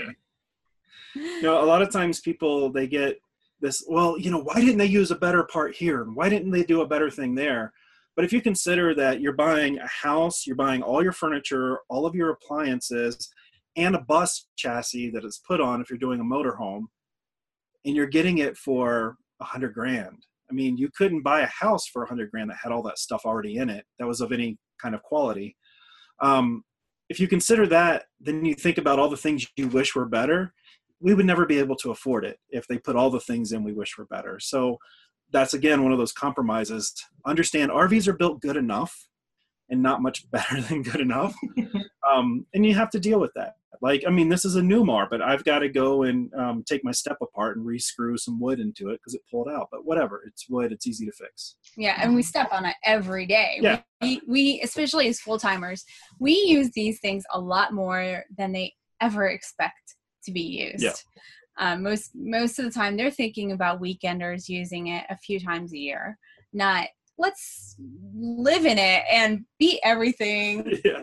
You know, a lot of times people, they get this, well, you know, why didn't they use a better part here? Why didn't they do a better thing there? But if you consider that you're buying a house, you're buying all your furniture, all of your appliances, and a bus chassis that is put on if you're doing a motorhome, and you're getting it for a hundred grand. I mean, you couldn't buy a house for a hundred grand that had all that stuff already in it, that was of any kind of quality. Um, if you consider that, then you think about all the things you wish were better. We would never be able to afford it if they put all the things in we wish were better. So that's, again, one of those compromises. Understand R Vs are built good enough and not much better than good enough. Um, and you have to deal with that. Like, I mean, this is a Newmar, but I've got to go and um, take my step apart and re-screw some wood into it because it pulled out. But whatever, it's wood, it's easy to fix. Yeah, and we step on it every day. Yeah. We, we especially as full-timers, we use these things a lot more than they ever expect to be used. Yeah. Um, most most of the time, they're thinking about weekenders using it a few times a year, not let's live in it and beat everything Yeah.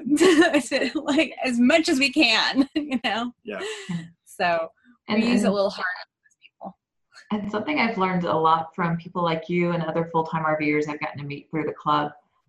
like as much as we can, you know? Yeah. So And, we use and, a little harder with people. and something I've learned a lot from people like you and other full-time RVers I've gotten to meet through the club,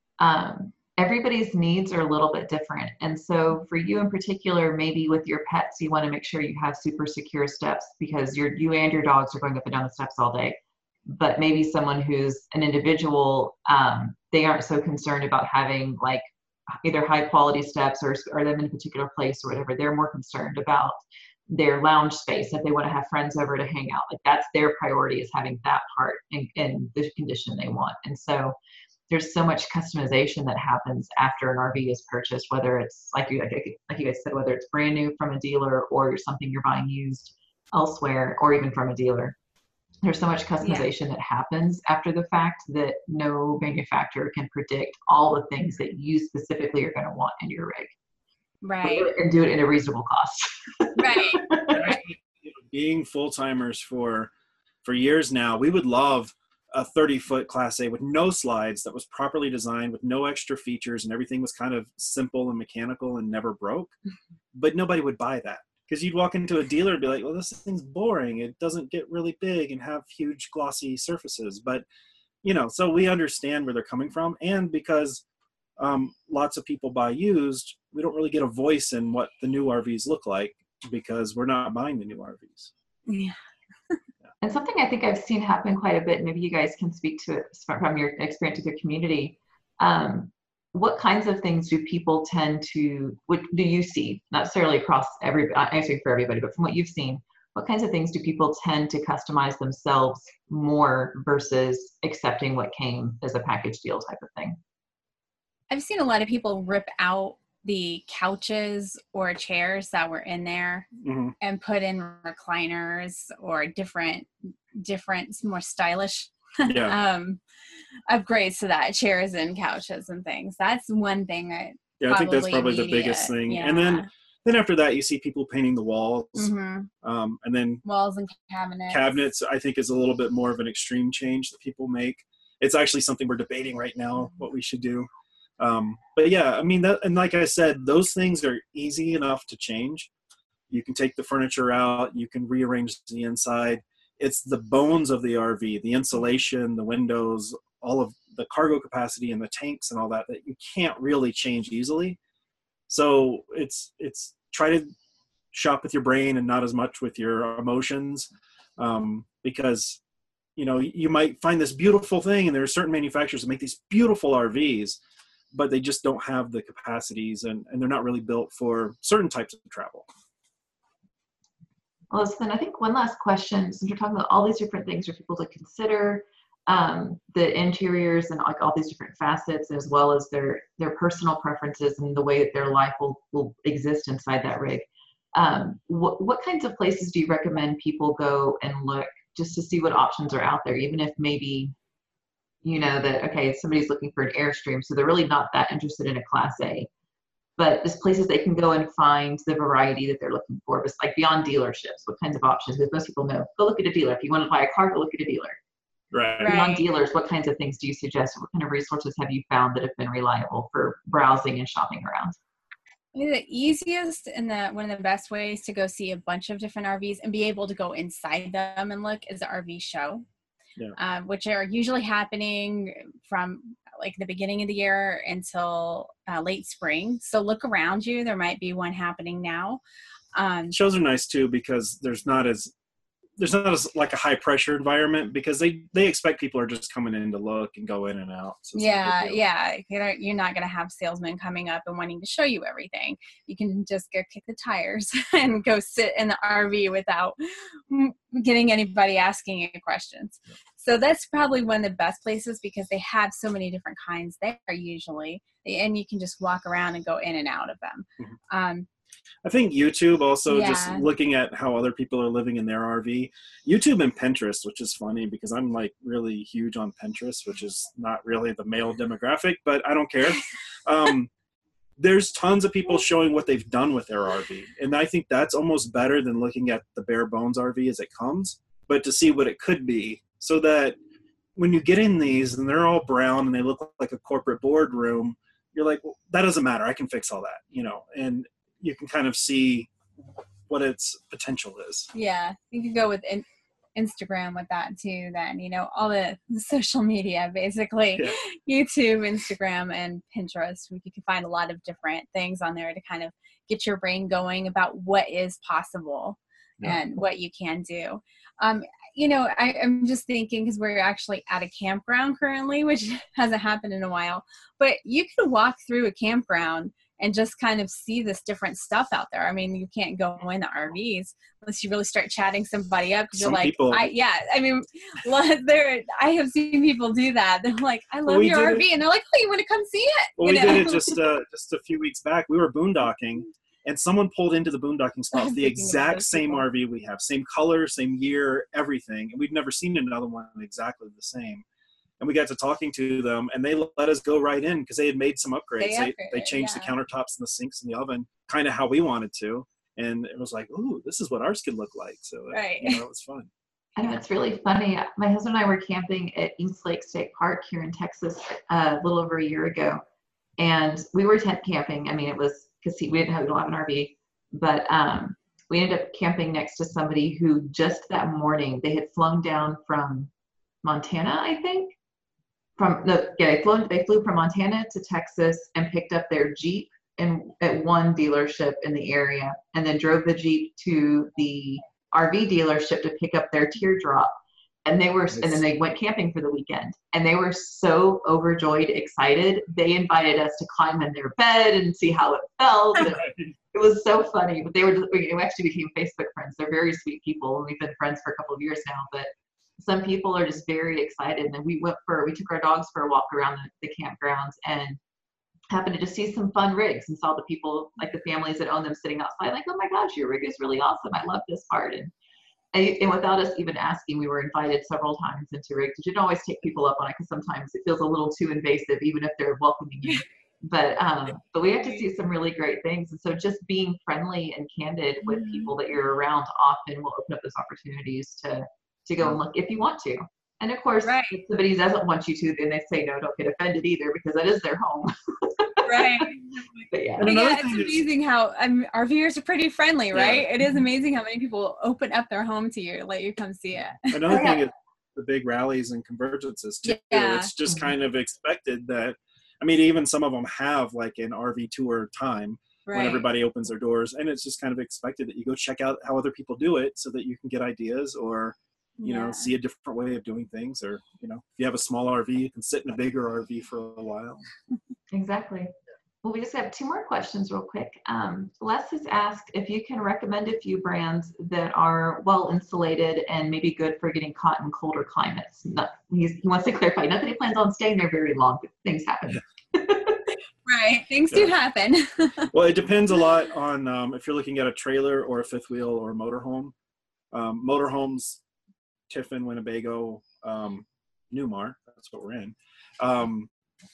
um, everybody's needs are a little bit different. And so for you in particular, maybe with your pets, you want to make sure you have super secure steps because you're, you and your dogs are going up and down the steps all day. But maybe someone who's an individual, um, they aren't so concerned about having like either high quality steps or, or them in a particular place or whatever. They're more concerned about their lounge space. If they want to have friends over to hang out, like that's their priority, is having that part in, in the condition they want. And so there's so much customization that happens after an R V is purchased, whether it's like you, like you guys said, whether it's brand new from a dealer or something you're buying used elsewhere or even from a dealer. There's so much customization yeah. that happens after the fact that no manufacturer can predict all the things that you specifically are going to want in your rig. Right. And do it at a reasonable cost. Right. Being full-timers for for years now, we would love a thirty foot Class A with no slides that was properly designed with no extra features and everything was kind of simple and mechanical and never broke. But nobody would buy that. Because you'd walk into a dealer and be like, well, this thing's boring. It doesn't get really big and have huge glossy surfaces. But, you know, so we understand where they're coming from. And because um, lots of people buy used, we don't really get a voice in what the new R Vs look like because we're not buying the new R Vs. Yeah. And something I think I've seen happen quite a bit, maybe you guys can speak to it from your experience with your community. Um, what kinds of things do people tend to, what do you see, not necessarily across every, not answering for everybody, but from what you've seen, what kinds of things do people tend to customize themselves more versus accepting what came as a package deal type of thing? I've seen a lot of people rip out the couches or chairs that were in there mm-hmm. and put in recliners or different, different, more stylish yeah. um, upgrades to that, chairs and couches and things. That's one thing I yeah I think that's probably the biggest thing. Yeah. And then then after that you see people painting the walls, mm-hmm. um, and then walls and cabinets. Cabinets I think is a little bit more of an extreme change that people make. It's actually something we're debating right now what we should do. Um, but yeah, I mean that, and like I said, those things are easy enough to change. You can take the furniture out, you can rearrange the inside. It's the bones of the R V, the insulation, the windows, all of the cargo capacity and the tanks and all that, that you can't really change easily. So it's, it's try to shop with your brain and not as much with your emotions. Um, because, you know, you might find this beautiful thing and there are certain manufacturers that make these beautiful R Vs, but they just don't have the capacities and, and they're not really built for certain types of travel. Well, listen, I think one last question, since you're talking about all these different things for people to consider, um, the interiors and like all these different facets, as well as their, their personal preferences and the way that their life will, will exist inside that rig. Um, what, what kinds of places do you recommend people go and look just to see what options are out there, even if maybe you know, that, okay, somebody's looking for an Airstream, so they're really not that interested in a Class A. But there's places they can go and find the variety that they're looking for. But like beyond dealerships, what kinds of options? Because most people know, go look at a dealer. If you want to buy a car, go look at a dealer. Right. Beyond Right. dealers, what kinds of things do you suggest? What kind of resources have you found that have been reliable for browsing and shopping around? The easiest and the one of the best ways to go see a bunch of different R Vs and be able to go inside them and look is the R V show, Yeah. um, which are usually happening from like the beginning of the year until uh, late spring. So look around you. There might be one happening now. Um, Shows are nice too because there's not as there's not as like a high pressure environment because they they expect people are just coming in to look and go in and out. So it's no yeah, big deal. yeah. You're not, you're not going to have salesmen coming up and wanting to show you everything. You can just go kick the tires and go sit in the R V without getting anybody asking you questions. So that's probably one of the best places because they have so many different kinds there usually, and you can just walk around and go in and out of them. Mhm. Um, I think YouTube also, just Yeah. looking at how other people are living in their R V, YouTube and Pinterest, which is funny because I'm like really huge on Pinterest, which is not really the male demographic, but I don't care. Um, there's tons of people showing what they've done with their R V. And I think that's almost better than looking at the bare bones R V as it comes, but to see what it could be so that when you get in these and they're all brown and they look like a corporate boardroom, you're like, well, that doesn't matter. I can fix all that, you know, and you can kind of see what its potential is. yeah, you could go with in, Instagram with that too. Then you know all the, the social media, basically, Yeah. YouTube, Instagram, and Pinterest. We can find a lot of different things on there to kind of get your brain going about what is possible Yeah. and what you can do. Um, you know, I, I'm just thinking because we're actually at a campground currently, which hasn't happened in a while. But you can walk through a campground and just kind of see this different stuff out there. I mean, you can't go in the R Vs unless you really start chatting somebody up because you're Some like, people- I, yeah, I mean, there, I have seen people do that. They're like, I love Well, we your did R V. it- And they're like, oh, you want to come see it? Well, You we know? did it just uh, just a few weeks back. We were boondocking, and someone pulled into the boondocking spot I'm with the thinking about exact those same people. R V we have, same color, same year, everything. And we'd never seen another one exactly the same. And we got to talking to them, and they let us go right in because they had made some upgrades. They They, upgraded, they changed yeah. the countertops and the sinks and the oven, kind of how we wanted to. And it was like, ooh, this is what ours could look like. So uh, Right. you know, it was fun. I know it's really funny. My husband and I were camping at East Lake State Park here in Texas uh, a little over a year ago, and we were tent camping. I mean, it was because we didn't have, we don't have an R V, but um, we ended up camping next to somebody who just that morning they had flown down from Montana, I think. From no, yeah, they flew they flew from Montana to Texas and picked up their Jeep in at one dealership in the area, and then drove the Jeep to the R V dealership to pick up their teardrop. And they were, Nice. and then they went camping for the weekend. And they were so overjoyed, excited. They invited us to climb in their bed and see how it felt. And it, it was so funny. But they were, just, we actually became Facebook friends. They're very sweet people, and we've been friends for a couple of years now. But some people are just very excited. And then we went for, we took our dogs for a walk around the, the campgrounds and happened to just see some fun rigs and saw the people, like the families that own them, sitting outside, like, oh my gosh, your rig is really awesome. I love this part. And And, and without us even asking, we were invited several times into rigs. You didn't always take people up on it because sometimes it feels a little too invasive, even if they're welcoming you. But um, but we have to see some really great things. And so just being friendly and candid with Mhm. people that you're around often will open up those opportunities to to go and look if you want to. And of course, Right. if somebody doesn't want you to, then they say no, don't get offended either, because that is their home. Right. But yeah. And another Yeah, it's thing is- amazing how um, R Vers are pretty friendly, Yeah. right? It is amazing how many people open up their home to you, let you come see it. Another Oh, yeah. thing is the big rallies and convergences too. Yeah. It's just Mhm. kind of expected that, I mean, even some of them have like an R V tour time when Right. everybody opens their doors, and it's just kind of expected that you go check out how other people do it so that you can get ideas or, you know, Yeah. see a different way of doing things. Or, you know, if you have a small R V, you can sit in a bigger R V for a while. Exactly. Well, we just have two more questions real quick. Um, Les has asked if you can recommend a few brands that are well insulated and maybe good for getting caught in colder climates. Not, he's, he wants to clarify, not that he plans on staying there very long, but things happen. Right. Things do happen. Well, it depends a lot on um, if you're looking at a trailer or a fifth wheel or a motorhome. Um, motorhomes, Tiffin, Winnebago, um, Newmar, that's that's what we're in. Um,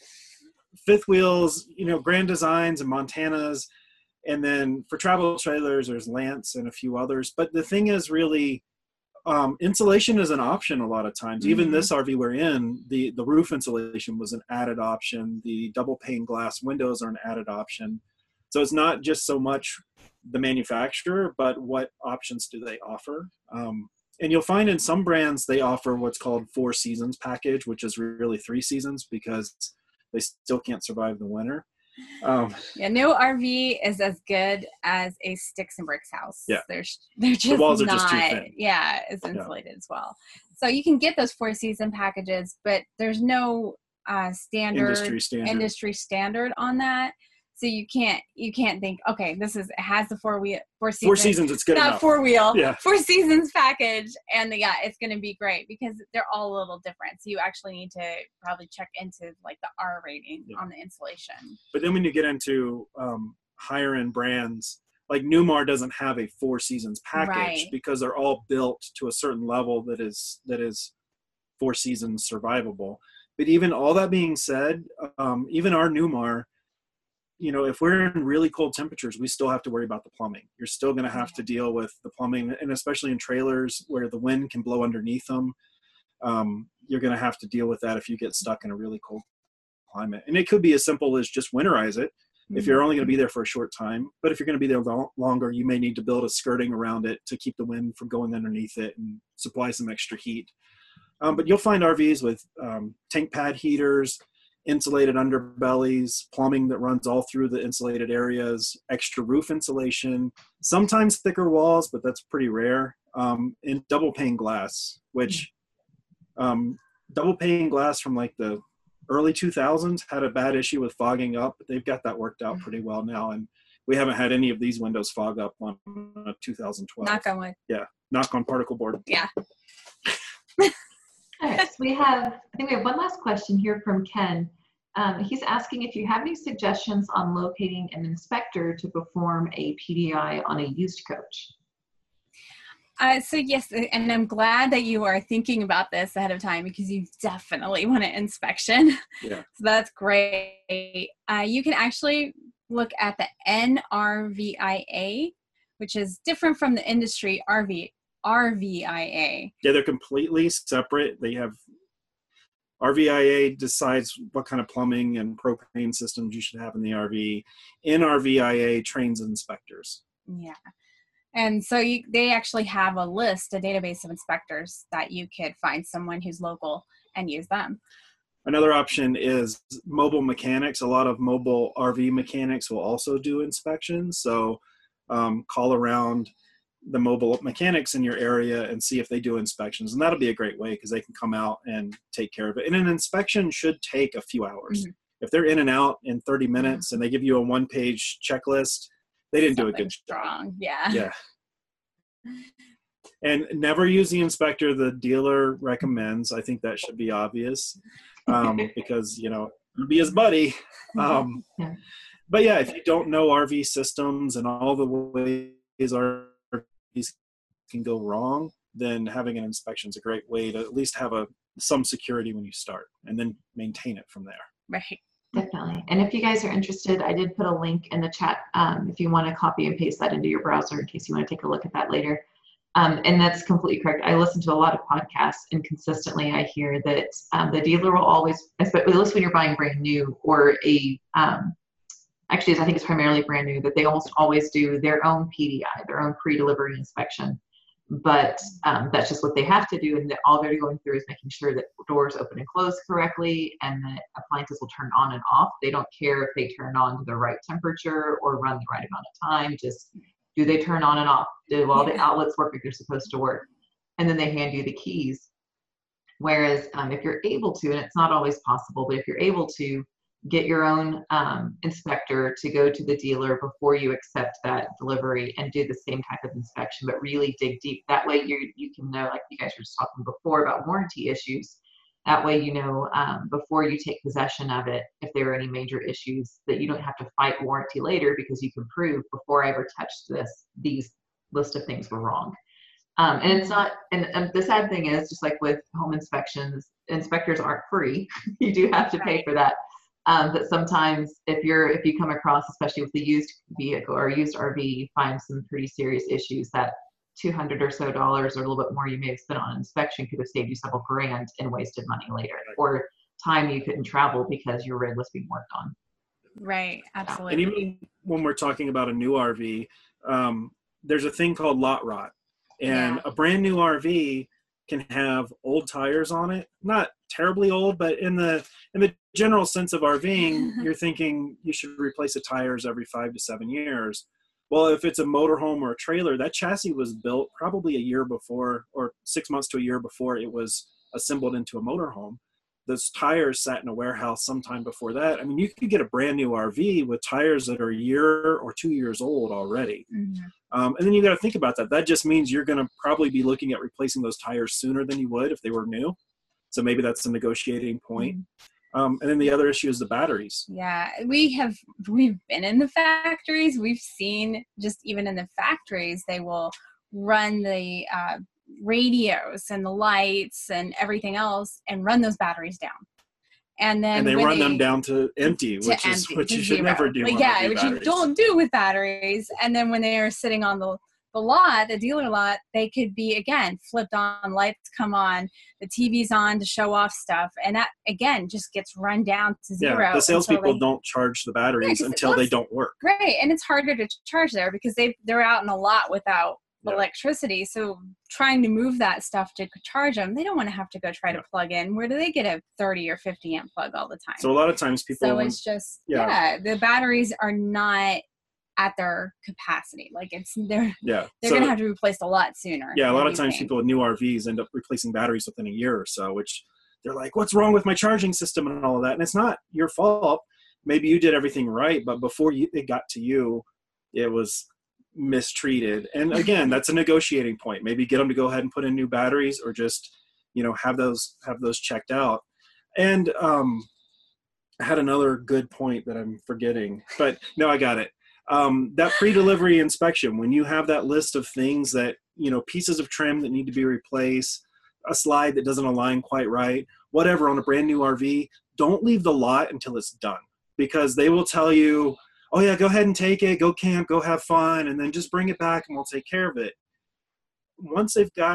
fifth wheels, you know, Grand Designs and Montanas. And then for travel trailers, there's Lance and a few others. But the thing is really, um, insulation is an option a lot of times. Mm-hmm. Even this R V we're in, the, the roof insulation was an added option. The double pane glass windows are an added option. So it's not just so much the manufacturer, but what options do they offer? Um, and you'll find in some brands, they offer what's called four seasons package, which is really three seasons because they still can't survive the winter. Um, yeah, no R V is as good as a sticks and bricks house. Yeah, they're they're just the walls not, are just too thin. Yeah, it's insulated yeah. as well. So you can get those four season packages, but there's no uh, standard industry standard industry standard on that. So you can't you can't think, okay, this is it has the four wheel four seasons. Four seasons, it's good not enough. Four wheel, yeah. four seasons package, and the, yeah, it's going to be great because they're all a little different. So you actually need to probably check into like the R rating yeah. on the insulation. But then when you get into um, higher end brands, like Newmar doesn't have a four seasons package right. because they're all built to a certain level that is that is four seasons survivable. But even all that being said, um, even our Newmar, you know, if we're in really cold temperatures, we still have to worry about the plumbing. You're still going to have to deal with the plumbing, and especially in trailers where the wind can blow underneath them. Um, you're going to have to deal with that if you get stuck in a really cold climate. And it could be as simple as just winterize it mm-hmm. if you're only going to be there for a short time. But if you're going to be there lo- longer, you may need to build a skirting around it to keep the wind from going underneath it and supply some extra heat. Um, but you'll find R Vs with um, tank pad heaters, insulated underbellies, plumbing that runs all through the insulated areas, extra roof insulation, sometimes thicker walls, but that's pretty rare, um, and double pane glass, which um, double pane glass from like the early two thousands had a bad issue with fogging up, but they've got that worked out pretty well now. And we haven't had any of these windows fog up on uh, two thousand twelve. Knock on wood. Yeah, knock on particle board. Yeah. All right, so we have, I think we have one last question here from Ken. Um, he's asking if you have any suggestions on locating an inspector to perform a P D I on a used coach. Uh, so yes, and I'm glad that you are thinking about this ahead of time because you definitely want an inspection. Yeah. So that's great. Uh, you can actually look at the N R V I A, which is different from the industry R V. R V I A. Yeah, they're completely separate. They have R V I A decides what kind of plumbing and propane systems you should have in the R V. N R V I A trains inspectors. Yeah. And so you, they actually have a list, a database of inspectors that you could find someone who's local and use them. Another option is mobile mechanics. A lot of mobile R V mechanics will also do inspections. So um, call around the mobile mechanics in your area and see if they do inspections. And that'll be a great way because they can come out and take care of it. And an inspection should take a few hours. Mm-hmm. If they're in and out in thirty minutes mm-hmm. and they give you a one-page checklist, they didn't Something do a good job. Wrong. Yeah. Yeah. And never use the inspector the dealer recommends. I think that should be obvious um, because, you know, be his buddy. Um, yeah. But yeah, if you don't know R V systems and all the ways our these can go wrong, then having an inspection is a great way to at least have a some security when you start and then maintain it from there. Right. Definitely. And if you guys are interested, I did put a link in the chat um, if you want to copy and paste that into your browser in case you want to take a look at that later. Um, and that's completely correct. I listen to a lot of podcasts and consistently I hear that um, the dealer will always, especially when you're buying brand new or a, um, actually I think it's primarily brand new, that they almost always do their own P D I, their own pre-delivery inspection. But um, that's just what they have to do, and that all they're going through is making sure that doors open and close correctly and that appliances will turn on and off. They don't care if they turn on to the right temperature or run the right amount of time. Just do they turn on and off? Do all the outlets work like they're supposed to work? And then they hand you the keys. Whereas um, if you're able to, and it's not always possible, but if you're able to, get your own um, inspector to go to the dealer before you accept that delivery and do the same type of inspection, but really dig deep. That way you you can know, like you guys were just talking before about warranty issues. That way you know um, before you take possession of it, if there are any major issues, that you don't have to fight warranty later because you can prove before I ever touched this, these list of things were wrong. Um, and it's not, and, and the sad thing is, just like with home inspections, inspectors aren't free. You do have to pay for that. Um, but sometimes if you're, if you come across, especially with the used vehicle or used R V, you find some pretty serious issues that two hundred or so dollars or a little bit more you may have spent on inspection could have saved you several grand and wasted money later, or time you couldn't travel because your rig was being worked on. Right. Absolutely. And even when we're talking about a new R V, um, there's a thing called lot rot, and Yeah. a brand new R V can have old tires on it, not terribly old, but in the in the general sense of RVing, you're thinking you should replace the tires every five to seven years. Well, if it's a motorhome or a trailer, that chassis was built probably a year before, or six months to a year before it was assembled into a motorhome. Those tires sat in a warehouse sometime before that. I mean, you could get a brand new R V with tires that are a year or two years old already. Mm-hmm. Um, and then you got to think about that. That just means you're going to probably be looking at replacing those tires sooner than you would if they were new. So maybe that's a negotiating point. Mm-hmm. Um, and then the other issue is the batteries. Yeah, we have, we've been in the factories. We've seen just even in the factories, they will run the uh, radios and the lights and everything else and run those batteries down. And then and they when run they, them down to empty, to which is empty, what you to should zero. never do. Like, on yeah, R V which batteries. you don't do with batteries. And then when they are sitting on the, the lot, the dealer lot, they could be, again, flipped on, lights come on, the T V's on to show off stuff. And that, again, just gets run down to zero. Yeah, the salespeople they, don't charge the batteries yeah, until they don't work. Right. And it's harder to charge there because they, they're out in a lot without Yeah. electricity. So trying to move that stuff to charge them, they don't want to have to go try Yeah. to plug in. Where do they get a thirty or fifty amp plug all the time? So a lot of times people. So when, it's just, yeah. yeah, the batteries are not at their capacity. Like it's, they're, yeah, they're so, going to have to be replaced a lot sooner. Yeah, a lot of times think. people with new R Vs end up replacing batteries within a year or so, which they're like, what's wrong with my charging system and all of that? And it's not your fault. Maybe you did everything right, but before you, it got to you, it was mistreated. And again, that's a negotiating point. Maybe get them to go ahead and put in new batteries, or just, you know, have those have those checked out. And um, I had another good point that I'm forgetting, but no, I got it. Um, that pre-delivery inspection, when you have that list of things that, you know, pieces of trim that need to be replaced, a slide that doesn't align quite right, whatever, on a brand new R V, don't leave the lot until it's done, because they will tell you, oh yeah, go ahead and take it, go camp, go have fun, and then just bring it back and we'll take care of it. Once they've got,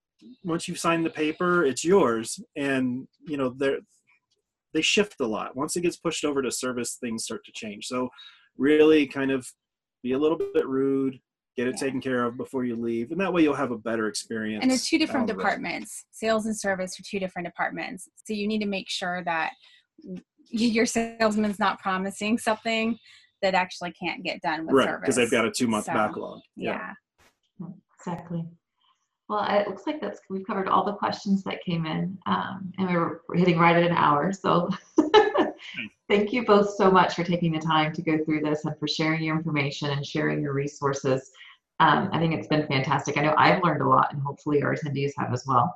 once you've signed the paper, it's yours. And, you know, they're, they shift a lot. Once it gets pushed over to service, things start to change. So really kind of be a little bit rude, get it Yeah. taken care of before you leave. And that way you'll have a better experience. And it's two different down the road. departments. Sales and service are two different departments. So you need to make sure that your salesman's not promising something that actually can't get done with Right, service. because they've got a two month So, backlog. Yeah. Exactly. Well, it looks like that's, we've covered all the questions that came in, um, and we were hitting right at an hour. So thank you both so much for taking the time to go through this and for sharing your information and sharing your resources. Um, I think it's been fantastic. I know I've learned a lot, and hopefully our attendees have as well.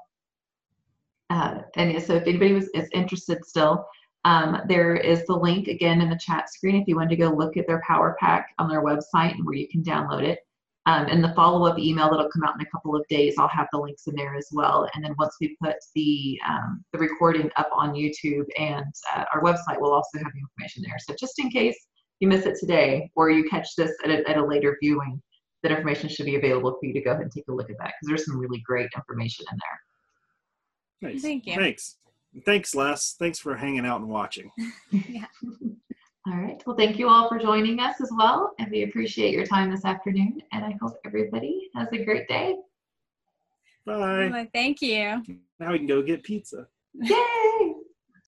Uh, and so if anybody was is interested still, um, there is the link again in the chat screen if you want to go look at their Power Pack on their website and where you can download it. Um, and the follow-up email that'll come out in a couple of days, I'll have the links in there as well. And then once we put the um, the recording up on YouTube and uh, our website, we'll also have the information there. So just in case you miss it today, or you catch this at a, at a later viewing, that information should be available for you to go ahead and take a look at that, because there's some really great information in there. Nice. Thank you. Thanks. Thanks, Les. Thanks for hanging out and watching. Yeah. All right. Well, thank you all for joining us as well. And we appreciate your time this afternoon. And I hope everybody has a great day. Bye. Well, thank you. Now we can go get pizza. Yay!